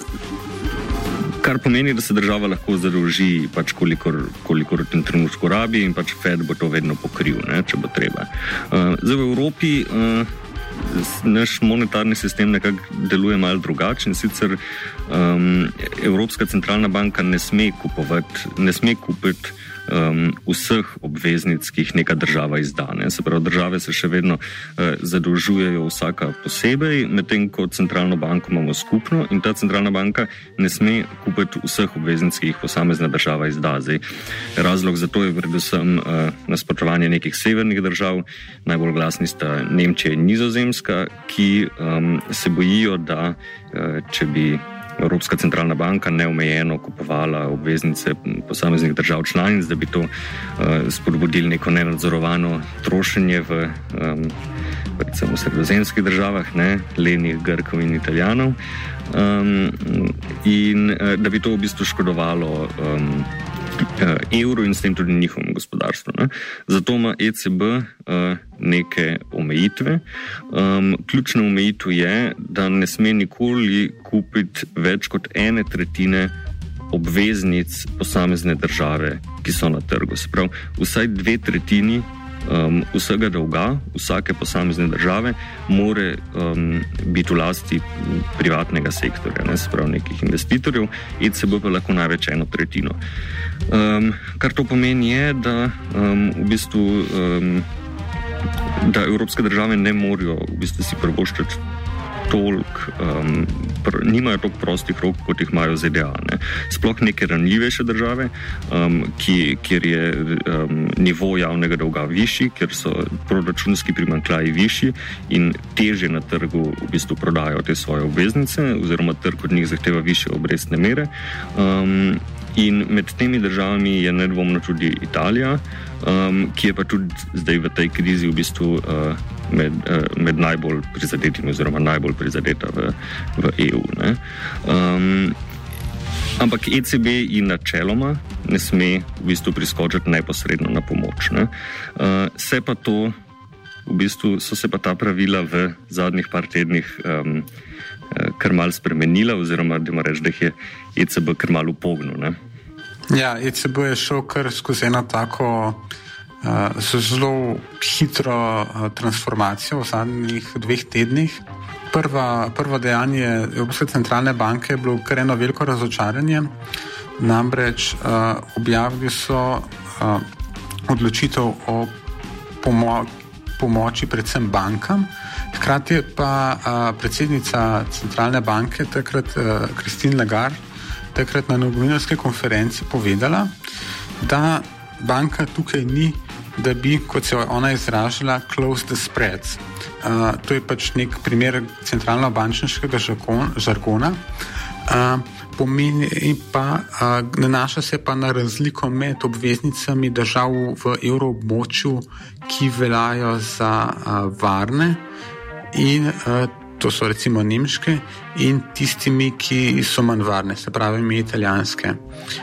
Kar pomeni, da se država lahko zadolži pač kolikor, kolikor v tem trenutku rabi in pač Fed bo to vedno pokril, ne, če bo treba. Uh, zdaj v Evropi uh, naš monetarni sistem nekako deluje malo drugačen, sicer um, Evropska centralna banka ne sme kupovati, ne sme kupiti um, vseh obveznic, ki jih neka država izda. Ne. Se pravi, države se še vedno uh, zadolžujejo vsaka posebej, medtem ko centralno banko imamo skupno in ta centralna banka ne sme kupiti vseh obveznic, ki jih posamezna država izda. Zdaj, razlog za to je predvsem uh, nasprotovanje nekih severnih držav, najbolj glasni sta Nemčija in Nizozemska, ki um, se bojijo, da uh, če bi Evropska centralna banka neomejeno kupovala obveznice posameznih držav članic, da bi to uh, spodbudili neko nenadzorovano trošenje v um, recimo sredozemskih državah, ne, lenih Grkov in Italijanov, um, in uh, da bi to v bistvu škodovalo um, evro in s tem tudi njihovem gospodarstvu. Ne. Zato ima E C B uh, neke omejitve. Um, ključna omejitev je, da ne sme nikoli kupiti več kot ene tretjine obveznic posamezne države, ki so na trgu. Se pravi, vsaj dve tretjini um, vsega dolga vsake posamezne države more um, biti v lasti privatnega sektorja, ne, se pravi nekih investitorjev, E C B pa lahko največ eno tretjino. Um, kar to pomeni je, da um, v bistvu um, da evropske države ne morejo v bistvu si privoščiti toliko, um, pr, nimajo toliko prostih rok, kot jih imajo Z D A. Ne. Sploh neke ranljivejše države, um, ki, kjer je um, nivo javnega dolga višji, kjer so proračunski primanjkljaji višji in težje na trgu v bistvu prodajo te svoje obveznice, oziroma trg od njih zahteva višje obrestne mere. Um, In med temi državami je nedvomno tudi Italija, um, ki je pa tudi zdaj v tej krizi v bistvu uh, med, uh, med najbolj prizadetimi oziroma najbolj prizadeta v, v E U. Ne. Um, ampak E C B in načeloma ne sme v bistvu priskočiti neposredno na pomoč. Ne. Uh, se pa to, v bistvu so se pa ta pravila v zadnjih par tednih um, kar mal spremenila, oziroma da ima reči, da je E C B kar mal upognil, ne? Ja, E C B je šel kar skozi eno tako uh, zelo hitro uh, transformacijo v zadnjih dveh tednih. Prva, prvo dejanje Evropske centralne banke je bilo kar eno veliko razočaranje, namreč uh, objavili so uh, odločitev o pomo- pomoči predvsem bankam. Hkrati je pa uh, predsednica centralne banke, takrat uh, Christine Lagarde, takrat na novinarski konferenci povedala, da banka tukaj ni, da bi, kot se je ona izražala, close the spreads. Uh, to je pač nek primer centralno-bančniškega žargona. Uh, pomeni pa, uh, nanaša se pa na razliko med obveznicami držav v evroobmočju, ki veljajo za uh, varne, in uh, to so recimo nemške, in tistimi, ki so manj varne, se pravi mi italijanske.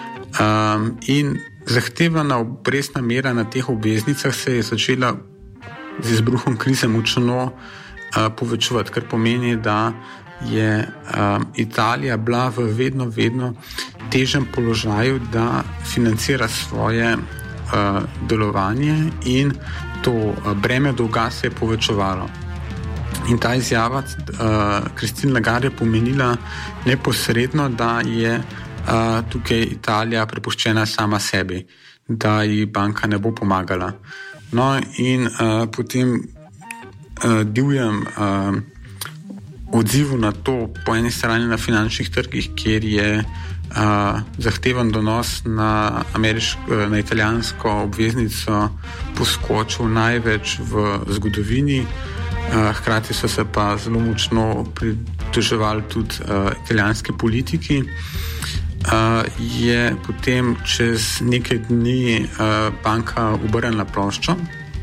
Um, in zahtevana obrestna mera na teh obveznicah se je začela z izbruhom krize močno uh, povečevati, kar pomeni, da je um, Italija bila v vedno, vedno težjem položaju, da financira svoje uh, delovanje, in to uh, breme dolga se je povečevalo. In ta izjava uh, Christine Lagarde je pomenila neposredno, da je uh, tukaj Italija prepuščena sama sebi, da ji banka ne bo pomagala. No, in uh, potem uh, divjem uh, odzivu na to, po eni strani na finančnih trgih, kjer je uh, zahtevan donos na, ameriško, na italijansko obveznico poskočil največ v zgodovini. Uh, hkrati so se pa zelo močno pritoževali tudi uh, italijanski politiki. Uh, je potem čez nekaj dni uh, banka obrnila ploščo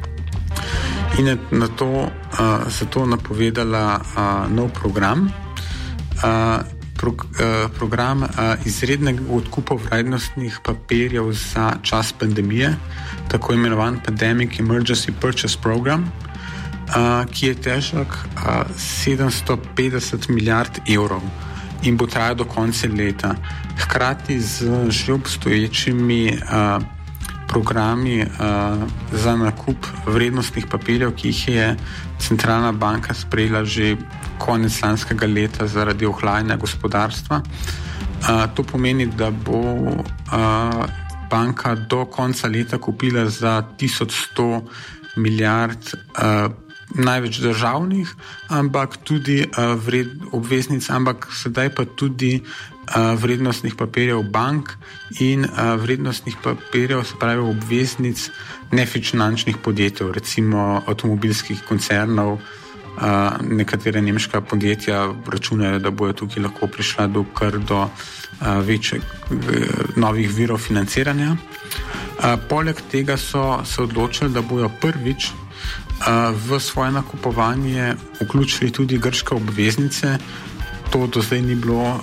in je na to, uh, zato napovedala uh, nov program, uh, pro, uh, program uh, izrednega odkupa vrednostnih papirjev za čas pandemije, tako imenovan Pandemic Emergency Purchase Program, uh, ki je težak uh, sedemsto petdeset milijard evrov in bo trajal do konca leta. Hkrati z že obstoječimi uh, programi uh, za nakup vrednostnih papirjev, ki jih je centralna banka sprejela že konec lanskega leta zaradi ohlajanja gospodarstva. Uh, to pomeni, da bo uh, banka do konca leta kupila za tisoč sto milijard uh, največ državnih, ampak tudi uh, vred, obveznic, ampak sedaj pa tudi uh, vrednostnih papirjev bank in uh, vrednostnih papirjev, se pravi obveznic nefinančnih podjetij, recimo avtomobilskih koncernov. Uh, nekatere nemška podjetja računajo, da bojo tukaj lahko prišla do kar do uh, večjih novih virov financiranja. Uh, poleg tega so se odločili, da bojo prvič v svoje nakupovanje vključili tudi grške obveznice. To do zdaj ni bilo,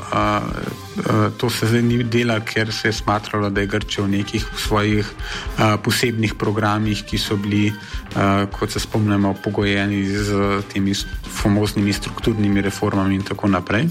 to se zdaj ni delalo, ker se je smatralo, da je Grčija v nekih svojih posebnih programih, ki so bili, kot se spomnimo, pogojeni z temi famoznimi strukturnimi reformami in tako naprej.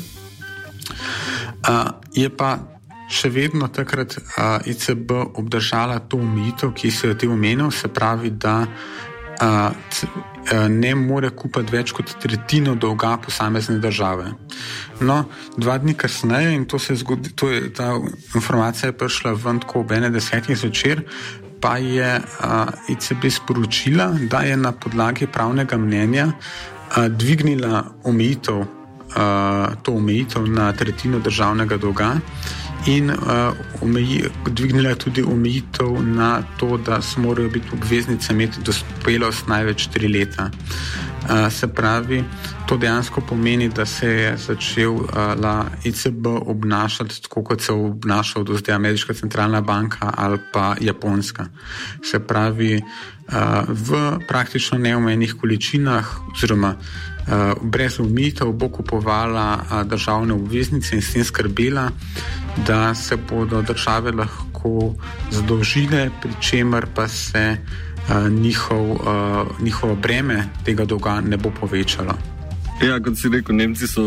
Je pa še vedno takrat E C B obdržala to omejitev, ki se je te omenil, se pravi, da Uh, ne more kupiti več kot tretjino dolga posamezne države. No, dva dni kasneje, in to se je zgodi, to je, ta informacija je prišla ven tako ob ene desetih zvečer, pa je uh, E C B sporočila, da je na podlagi pravnega mnenja uh, dvignila omejitev, uh, to omejitev na tretjino državnega dolga in uh, omeji, dvignila tudi omejitev na to, da se morajo biti obveznice imeti dospelost največ tri leta. Uh, se pravi, to dejansko pomeni, da se je začela uh, E C B obnašati tako, kot se je obnašala do zdaj Ameriška centralna banka ali pa Japonska. Se pravi, uh, v praktično neomejenih količinah oziroma uh, brez omejitev bo kupovala uh, državne obveznice in s tem skrbela, da se bodo države lahko zadolžile, pri čemer pa se uh, njihov, uh, njihovo breme tega dolga ne bo povečalo. Ja, kot si rekel, Nemci so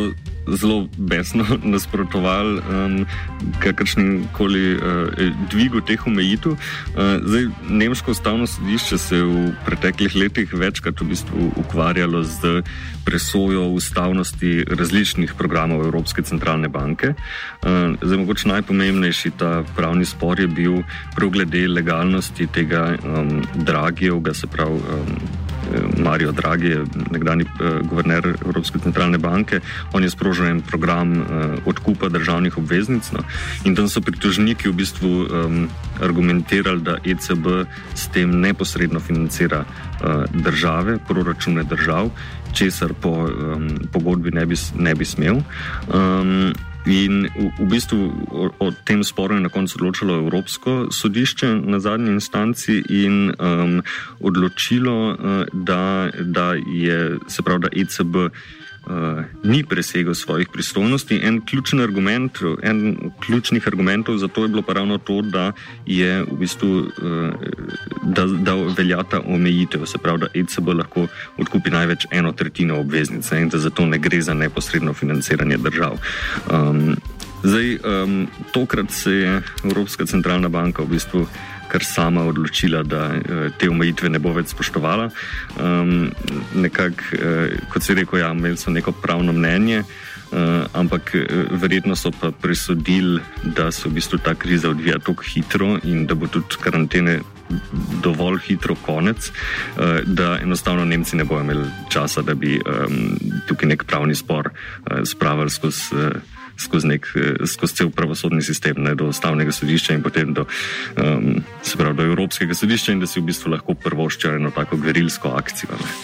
zelo besno nasprotovali um, kakršnim koli uh, dvigu teh omejitev. Uh, zdaj, Nemško ustavno sodišče se je v preteklih letih večkrat v bistvu ukvarjalo z presojo ustavnosti različnih programov Evropske centralne banke. Uh, zdaj, mogoče najpomembnejši ta pravni spor je bil prav glede legalnosti tega um, Draghijevega, se pravi um, Mario Draghi je nekdani uh, guverner Evropske centralne banke. On je sprožil en program uh, odkupa državnih obveznic, no? In tam so pritožniki v bistvu um, argumentirali, da E C B s tem neposredno financira uh, države, proračune držav, česar po um, pogodbi ne bi, ne bi smel. Um, In v, v bistvu o, o tem sporu je na koncu odločilo Evropsko sodišče na zadnji instanci in um, odločilo, uh, da, da je, se pravi, da E C B Uh, ni presegel svojih pristojnosti. En ključni argument, en ključnih argumentov za to je bilo pa ravno to, da je v bistvu uh, da, da velja ta omejitev, se pravi, da E C B lahko odkupi največ eno tretjino obveznice in da zato ne gre za neposredno financiranje držav. Um, zdaj, um, tokrat se je Evropska centralna banka v bistvu kar sama odločila, da te omejitve ne bo več spoštovala. Um, nekako, eh, kot si rekel, ja, imeli so neko pravno mnenje, eh, ampak verjetno so pa presodili, da se v bistvu ta kriza odvija tako hitro in da bo tudi karantene dovolj hitro konec, eh, da enostavno Nemci ne bojo imeli časa, da bi um, tukaj nek pravni spor eh, spravili skozi eh, skozi, nek, skozi cel pravosodni sistem, ne, do ustavnega sodišča in potem do, um, se pravi, do Evropskega sodišča in da si v bistvu lahko prvoščijo eno tako gverilsko akcijo. Ne.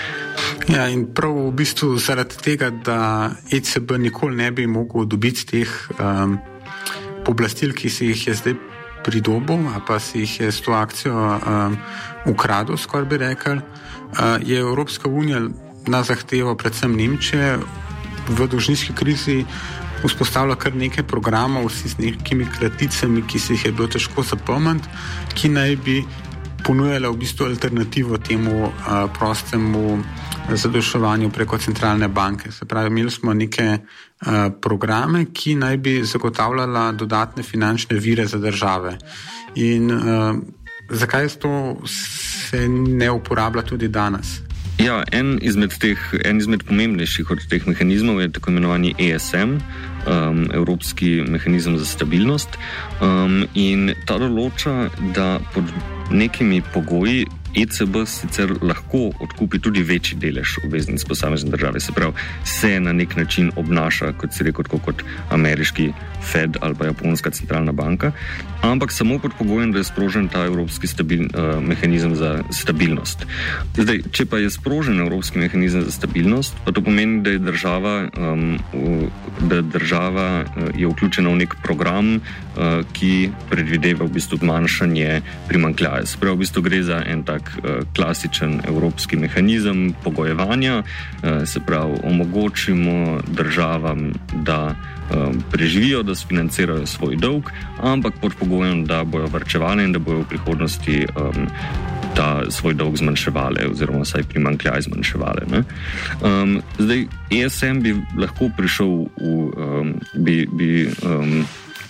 Ja, in prav v bistvu zaradi tega, da E C B nikoli ne bi mogel dobiti teh um, pooblastil, ki si jih je zdaj pridobil, a pa si jih je s to akcijo um, ukradil, skoraj bi rekel, uh, je Evropska unija na zahtevo predvsem Nemčije v dolžniški krizi vzpostavila kar nekaj programov s nekimi kraticami, ki se jih je bilo težko zapomniti, ki naj bi ponujala v bistvu alternativo temu uh, prostemu zadolževanju preko centralne banke. Se pravi, imeli smo neke uh, programe, ki naj bi zagotavljala dodatne finančne vire za države. In uh, zakaj to se ne uporablja tudi danes? Ja, en izmed teh, en izmed pomembnejših od teh mehanizmov je tako imenovani E S M, um, Evropski mehanizem za stabilnost, um, in ta določa, da pod nekimi pogoji E C B sicer lahko odkupi tudi večji delež obveznic posamezne države. Se pravi, se na nek način obnaša, kot si rekel, kot ameriški Fed ali pa japonska centralna banka, ampak samo pod pogojem, da je sprožen ta evropski stabil, uh, mehanizem za stabilnost. Zdaj, če pa je sprožen evropski mehanizem za stabilnost, pa to pomeni, da je država, um, da država uh, je vključena v nek program, uh, ki predvideva v bistvu manjšanje primanjkljaja. Se pravi, v bistvu gre za en tak klasičen evropski mehanizem pogojevanja, se pravi, omogočimo državam, da preživijo, da sfinancirajo svoj dolg, ampak pod pogojem, da bojo varčevali in da bojo v prihodnosti um, ta svoj dolg zmanjševali oziroma vsaj primanjkljaj zmanjševali. Ne? Um, zdaj, E S M bi lahko prišel v, um, bi, bi um,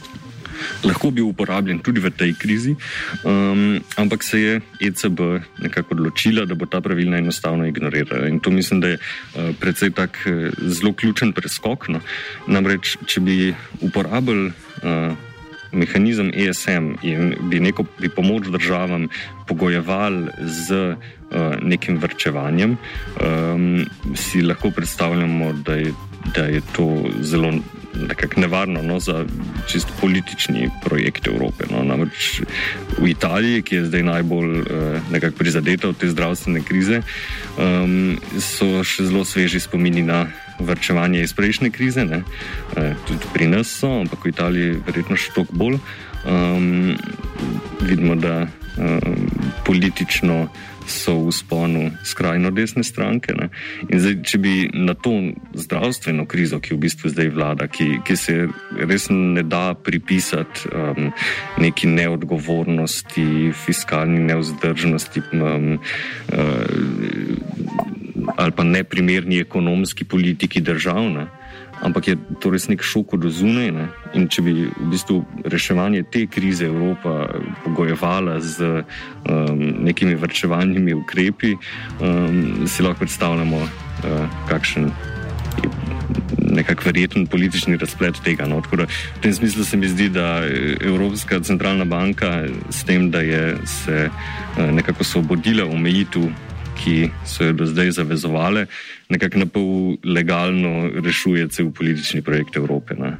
lahko bil uporabljen tudi v tej krizi, um, ampak se je E C B nekako odločila, da bo ta pravila enostavno ignorirala. In to mislim, da je uh, precej tak uh, zelo ključen preskok. No? Namreč, če bi uporabili uh, mehanizem E S M in bi neko bi pomoč državam pogojevali z uh, nekim varčevanjem, um, si lahko predstavljamo, da je, da je to zelo nekako nevarno, no, za čisto politični projekt Evrope. No. Namreč v Italiji, ki je zdaj najbolj uh, nekako prizadeta od te zdravstvene krize, um, so še zelo sveži spomini na varčevanje iz prejšnje krize. Ne. Uh, tudi pri nas so, ampak v Italiji verjetno še toliko bolj. Um, vidimo, da um, politično so v sponu skrajno desne stranke. Ne? In zdaj, če bi na to zdravstveno krizo, ki v bistvu zdaj vlada, ki, ki se res ne da pripisati um, neki neodgovornosti, fiskalni nevzdržnosti um, uh, ali pa neprimerni ekonomski politiki držav, ne? ampak je to res nek šok od zunaj, ne? In če bi v bistvu reševanje te krize Evropa pogojevala z um, nekimi varčevalnimi ukrepi, um, si lahko predstavljamo, uh, kakšen nekak verjeten politični razplet tega. No? Tako da v tem smislu se mi zdi, da Evropska centralna banka s tem, da je se nekako osvobodila omejitev, ki so jo do zdaj zavezovale, nekako na pol legalno rešuje cel politični projekt Evrope. Ne?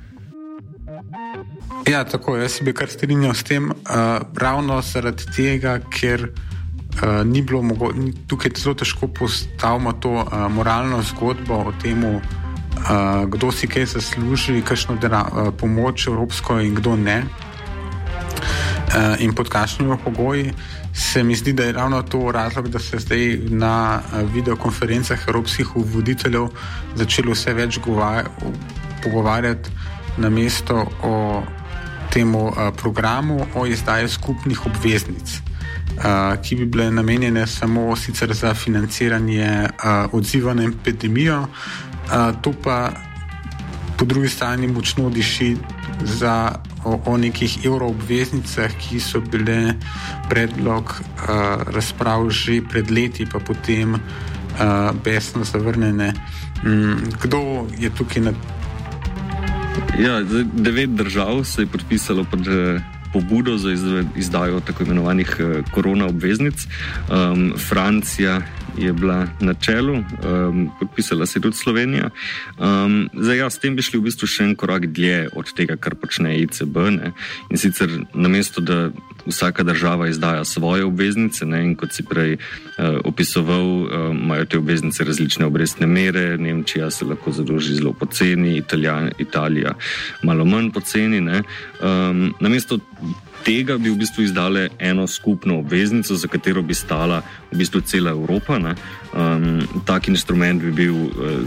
Ja, tako, jaz se bi kar strinjal s tem, uh, ravno zaradi tega, ker uh, ni bilo mogoče, tukaj zelo težko postavimo to uh, moralno zgodbo o temu, Uh, kdo si kaj zasluži, kakšno dera, uh, pomoč evropsko in kdo ne. Uh, in pod kakšnimi pogoji. Se mi zdi, da je ravno to razlog, da se zdaj na uh, videokonferencah evropskih voditeljev začelo vse več govar, pogovarjati na mesto o temu uh, programu o izdaji skupnih obveznic, uh, ki bi bile namenjene samo sicer za financiranje uh, odziva na epidemijo. Uh, to pa po drugi strani močno diši za, o, o nekih evroobveznicah, ki so bile predlog uh, razprav že pred leti, pa potem uh, besno zavrnjene. Um, kdo je tukaj na... Ja, devet držav se je podpisalo pod pobudo za izdajo tako imenovanih korona obveznic. Um, Francija je bila na čelu, um, podpisala se je tudi Slovenija. Um, zdaj, ja, s tem bi šli v bistvu še en korak dlje od tega, kar počne E C B. Ne? In sicer namesto, da vsaka država izdaja svoje obveznice, ne? In kot si prej uh, opisoval, uh, imajo te obveznice različne obrestne mere, Nemčija se lahko zadolži zelo poceni, Italija, Italija malo manj poceni. Ne? Um, namesto tega bi v bistvu izdale eno skupno obveznico, za katero bi stala v bistvu cela Evropa. Ne? Um, tak instrument bi bil uh,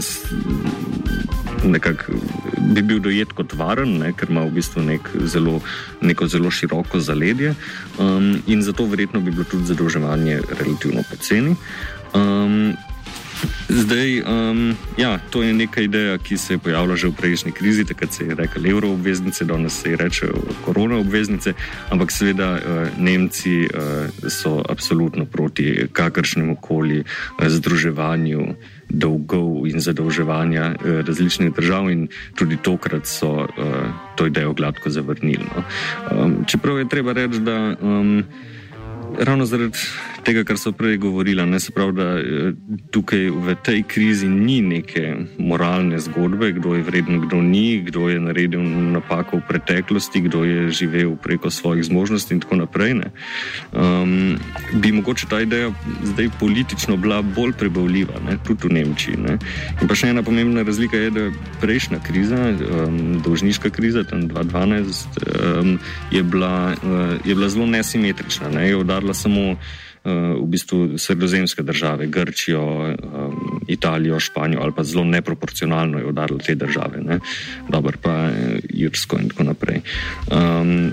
nekako bi bil dojet kot varen, ne? Ker ima v bistvu nek zelo, neko zelo široko zaledje, um, in zato verjetno bi bilo tudi zadolževanje relativno poceni. Um, Zdaj, um, ja, to je neka ideja, ki se je pojavila že v prejšnji krizi, takrat se je rekel evroobveznice, danes se je reče korona obveznice, ampak seveda uh, Nemci uh, so absolutno proti kakršnemu koli uh, združevanju dolgov in zadolževanja uh, različnih držav in tudi tokrat so uh, to idejo gladko zavrnili. No. Um, čeprav je treba reči, da um, ravno zaradi tega, kar so prej govorila, ne, se pravi, da tukaj v tej krizi ni neke moralne zgodbe, kdo je vreden, kdo ni, kdo je naredil napako v preteklosti, kdo je živel preko svojih zmožnosti in tako naprej. Ne. Um, bi mogoče ta ideja zdaj politično bila bolj prebavljiva, ne, tudi v Nemčiji. Ne. In pa še ena pomembna razlika je, da prejšnja kriza, um, dolžniška kriza, tam dva tisoč dvanajst, um, je, bila, uh, je bila zelo nesimetrična, ne, je udarila samo v bistvu sredozemske države, Grčijo, um, Italijo, Španijo ali pa zelo neproporcionalno je udarilo te države, ne? Dobar pa Irsko in tako naprej. Um,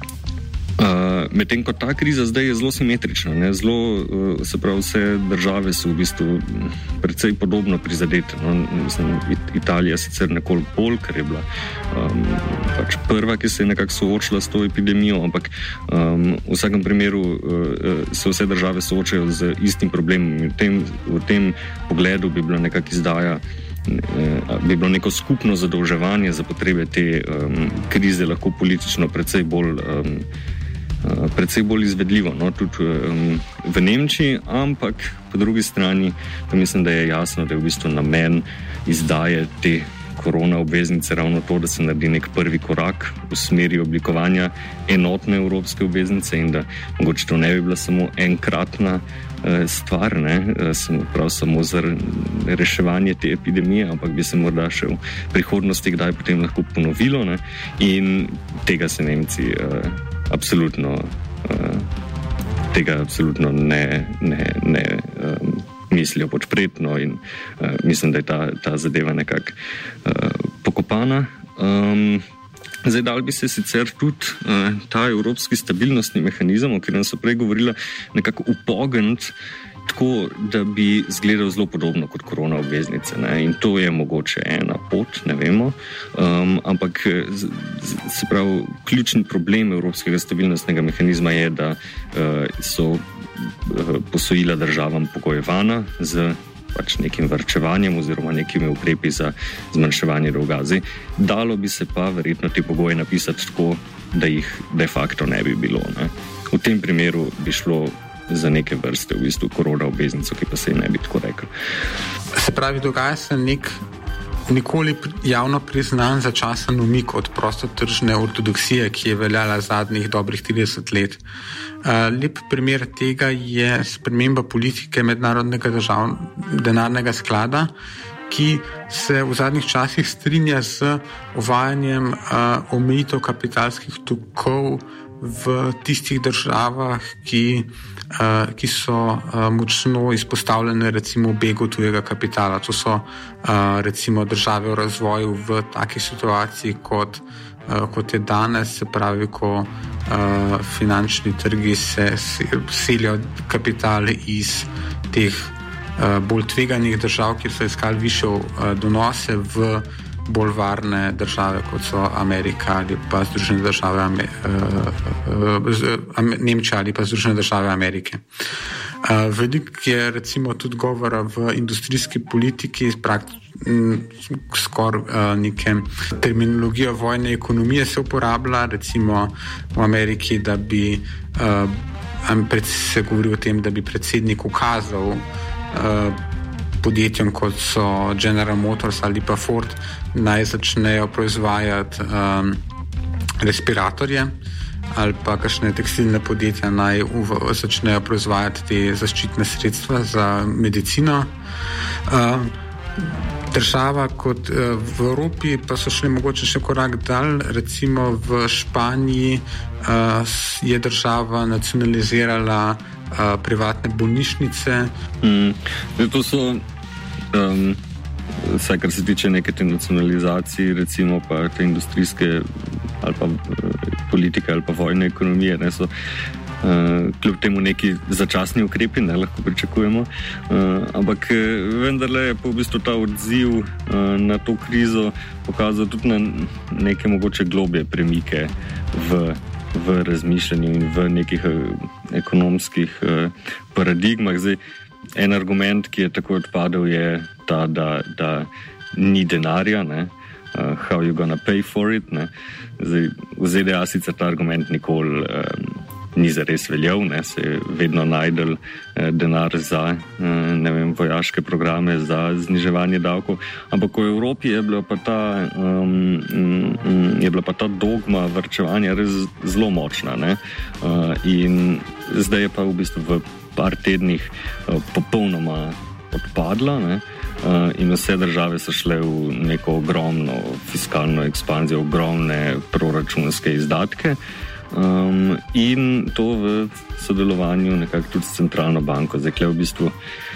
Uh, medtem ko ta kriza zdaj je zelo simetrična, ne? Zelo, uh, se pravi, vse države so v bistvu precej podobno prizadete. No? Mislim, Italija sicer nekoliko bolj, ker je bila um, pač prva, ki se je nekako soočila s to epidemijo, ampak um, v vsakem primeru uh, se vse države soočajo z istim problemom. V tem, v tem pogledu bi bila nekako izdaja bi bilo neko skupno zadolževanje za potrebe te um, krize lahko politično precej bolj um, predvsej bolj izvedljivo, no, tudi um, v Nemčiji, ampak po drugi strani pa mislim, da je jasno, da je v bistvu namen izdaje te korona obveznice ravno to, da se naredi nek prvi korak v smeri oblikovanja enotne evropske obveznice in da mogoče to ne bi bila samo enkratna uh, stvar, ne, uh, prav samo za reševanje te epidemije, ampak bi se morda še v prihodnosti kdaj potem lahko ponovilo, ne, in tega se Nemci uh, absolutno uh, tega absolutno ne, ne, ne um, mislijo podpretno in uh, mislim, da je ta, ta zadeva nekako uh, pokopana. Um, zdaj, dal bi se sicer tudi uh, ta evropski stabilnostni mehanizem, o katerem so prej govorila, nekako upogniti tako, da bi izgledal zelo podobno kot korona obveznice. Ne? In to je mogoče ena pot, ne vemo. Um, ampak se pravi, ključni problem Evropskega stabilnostnega mehanizma je, da uh, so uh, posojila državam pogojevana z pač nekim varčevanjem oziroma nekimi ukrepi za zmanjševanje dolga. Zdaj, dalo bi se pa verjetno te pogoje napisati tako, da jih de facto ne bi bilo. Ne? V tem primeru bi šlo za neke vrste v bistvu korona obveznico, ki pa se je ne bi tako rekel. Se pravi, dogaja se nek nikoli javno priznan začasen umik od prostotržne ortodoksije, ki je veljala zadnjih dobrih trideset let. Lep primer tega je sprememba politike Mednarodnega držav, denarnega sklada, ki se v zadnjih časih strinja z uvajanjem uh, omejitev kapitalskih tokov v tistih državah, ki, uh, ki so uh, močno izpostavljene recimo begu tujega kapitala. To so uh, recimo države v razvoju v taki situaciji, kot, uh, kot je danes, se pravi, ko uh, finančni trgi se selijo kapital iz teh uh, bolj tveganih držav, kjer so iskali višje uh, donose v bolj varne države, kot so Amerika ali pa Združene države Amer- uh, uh, Nemčija ali pa Združene države Amerike. Uh, veliko je recimo tudi govora v industrijski politiki, skoraj uh, neke terminologije vojne ekonomije se uporablja, recimo v Ameriki, da bi uh, se govori o tem, da bi predsednik ukazal uh, podjetjem, kot so General Motors ali pa Ford, naj začnejo proizvajati um, respiratorje, ali pa kakšne tekstilne podjetja naj uv- začnejo proizvajati te zaščitne sredstva za medicino. Uh, država kot uh, v Evropi pa so šli mogoče še korak dalj. Recimo v Španiji uh, je država nacionalizirala uh, privatne bolnišnice. Mm, to so Um, vsaj, kar se tiče neke te nacionalizacije, recimo pa te industrijske ali pa politike ali pa vojne ekonomije, ne, so uh, kljub temu neki začasni ukrepi, ne, lahko pričakujemo, uh, ampak vendarle je pa v bistvu ta odziv uh, na to krizo pokazal tudi na neke mogoče globje premike v v razmišljanju in v nekih uh, ekonomskih uh, paradigmah. Zdaj, en argument, ki je tako odpadel, je ta, da, da ni denarja, ne? Uh, how you gonna pay for it, ne? Zdaj, v Z D A sicer ta argument nikoli um, ni zares veljal, ne? Se je vedno najdel uh, denar za uh, ne vem, vojaške programe, za zniževanje davkov, ampak v Evropi je bila pa ta, um, um, je bila pa ta dogma varčevanja res zelo močna, ne? Uh, in zdaj je pa v bistvu v par tednih uh, popolnoma odpadla, ne? Uh, in vse države so šle v neko ogromno fiskalno ekspanzijo, ogromne proračunske izdatke, um, in to v sodelovanju nekako tudi s centralno banko. Zdaj, v bistvu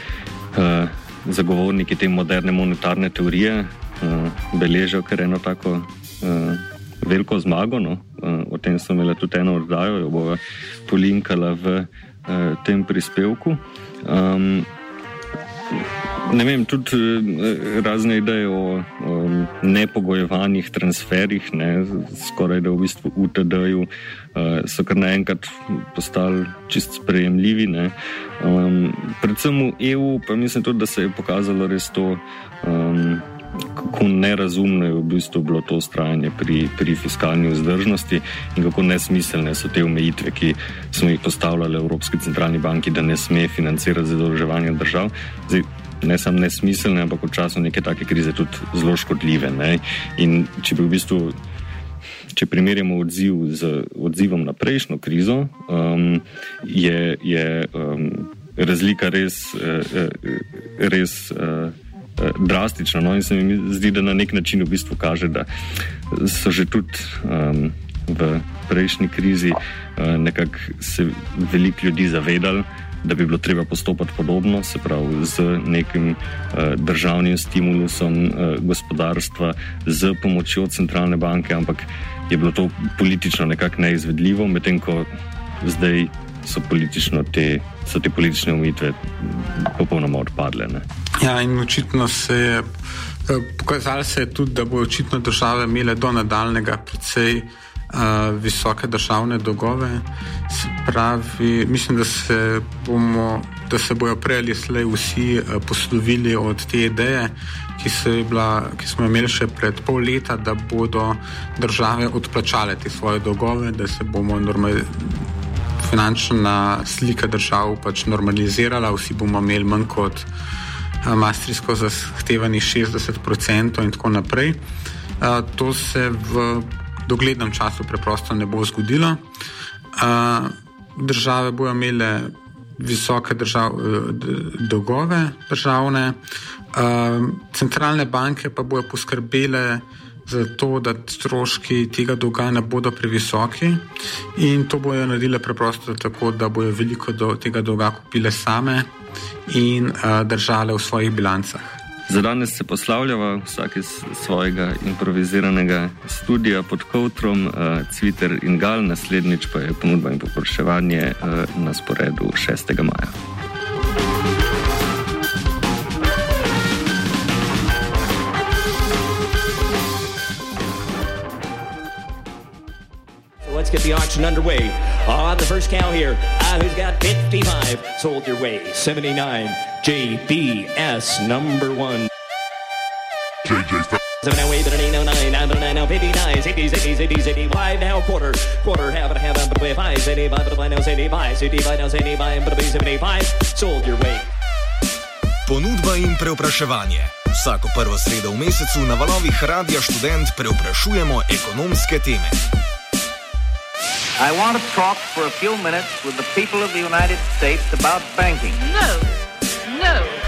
uh, zagovorniki te moderne monetarne teorije uh, beležijo kar eno tako uh, veliko zmago, no? uh, o tem smo imeli tudi eno oddajo, jo bova polinkala v tem prispevku. Um, ne vem, tudi razne ideje o, o nepogojevanih transferih, ne, skoraj da v bistvu U T D-ju, uh, so kar naenkrat postali čist sprejemljivi. Ne. Um, predvsem v E U pa mislim tudi, da se je pokazalo res to, um, kako nerazumno je v bistvu bilo to ustrajanje pri, pri fiskalni vzdržnosti in kako nesmiselne so te omejitve, ki smo jih postavljali Evropski centralni banki, da ne sme financirati zadolževanja držav. Zdaj, ne samo nesmiselne, ampak v času neke take krize tudi zelo škodljive. Ne? In če bi v bistvu, če primerjamo odziv z odzivom na prejšnjo krizo, um, je, je um, razlika res, res uh, drastično, no, in se mi zdi, da na nek način v bistvu kaže, da so že tudi um, v prejšnji krizi uh, nekako se veliko ljudi zavedali, da bi bilo treba postopati podobno, se pravi z nekim uh, državnim stimulusom uh, gospodarstva, z pomočjo centralne banke, ampak je bilo to politično nekako neizvedljivo, medtem ko zdaj so, politično te, so te politične omejitve popolnoma odpadle. Ne? Ja, in očitno se je pokazalo se je tudi, da bo očitno države imele do nadaljnega precej uh, visoke državne dolgove. Se pravi, mislim, da se bomo, da se bojo prej ali slej vsi uh, poslovili od te ideje, ki, se je bila, ki smo imeli še pred pol leta, da bodo države odplačale te svoje dolgove, da se bomo normal, finančna slika držav pač normalizirala, vsi bomo imeli manj kot maastrichtsko zahtevanih šestdeset procentov in tako naprej. Uh, to se v doglednem času preprosto ne bo zgodilo. Uh, države bojo imele visoke držav, dolgove državne, uh, centralne banke pa bojo poskrbele za to, da stroški tega dolga ne bodo previsoki in to bojo naredile preprosto tako, da bojo veliko do tega dolga kupile same in uh, držale v svojih bilancah. Za danes se poslavljava vsak iz svojega improviziranega studija pod kovtrom, uh, Cviter in Gal, naslednjič pa je ponudba in povpraševanje uh, na sporedu šestega maja. Let's get the auction underway. On the first cow here, uh, who's got fifty-five, sold your way, seventy-nine, J B S number one. J J seven oh eight, eight oh nine, nine oh fifty-nine, sixty, sixty, sixty, sixty-five, now quarter, quarter, half and a half, but away five, seventy-five, but away now seventy-five, seventy-five, now seventy-five, but away seventy-five, sold your way. Ponudba in preopraševanje. Vsako prvo sredo v mesecu na valovih Radia Študent preoprašujemo ekonomske teme. I want to talk for a few minutes with the people of the United States about banking. No, no.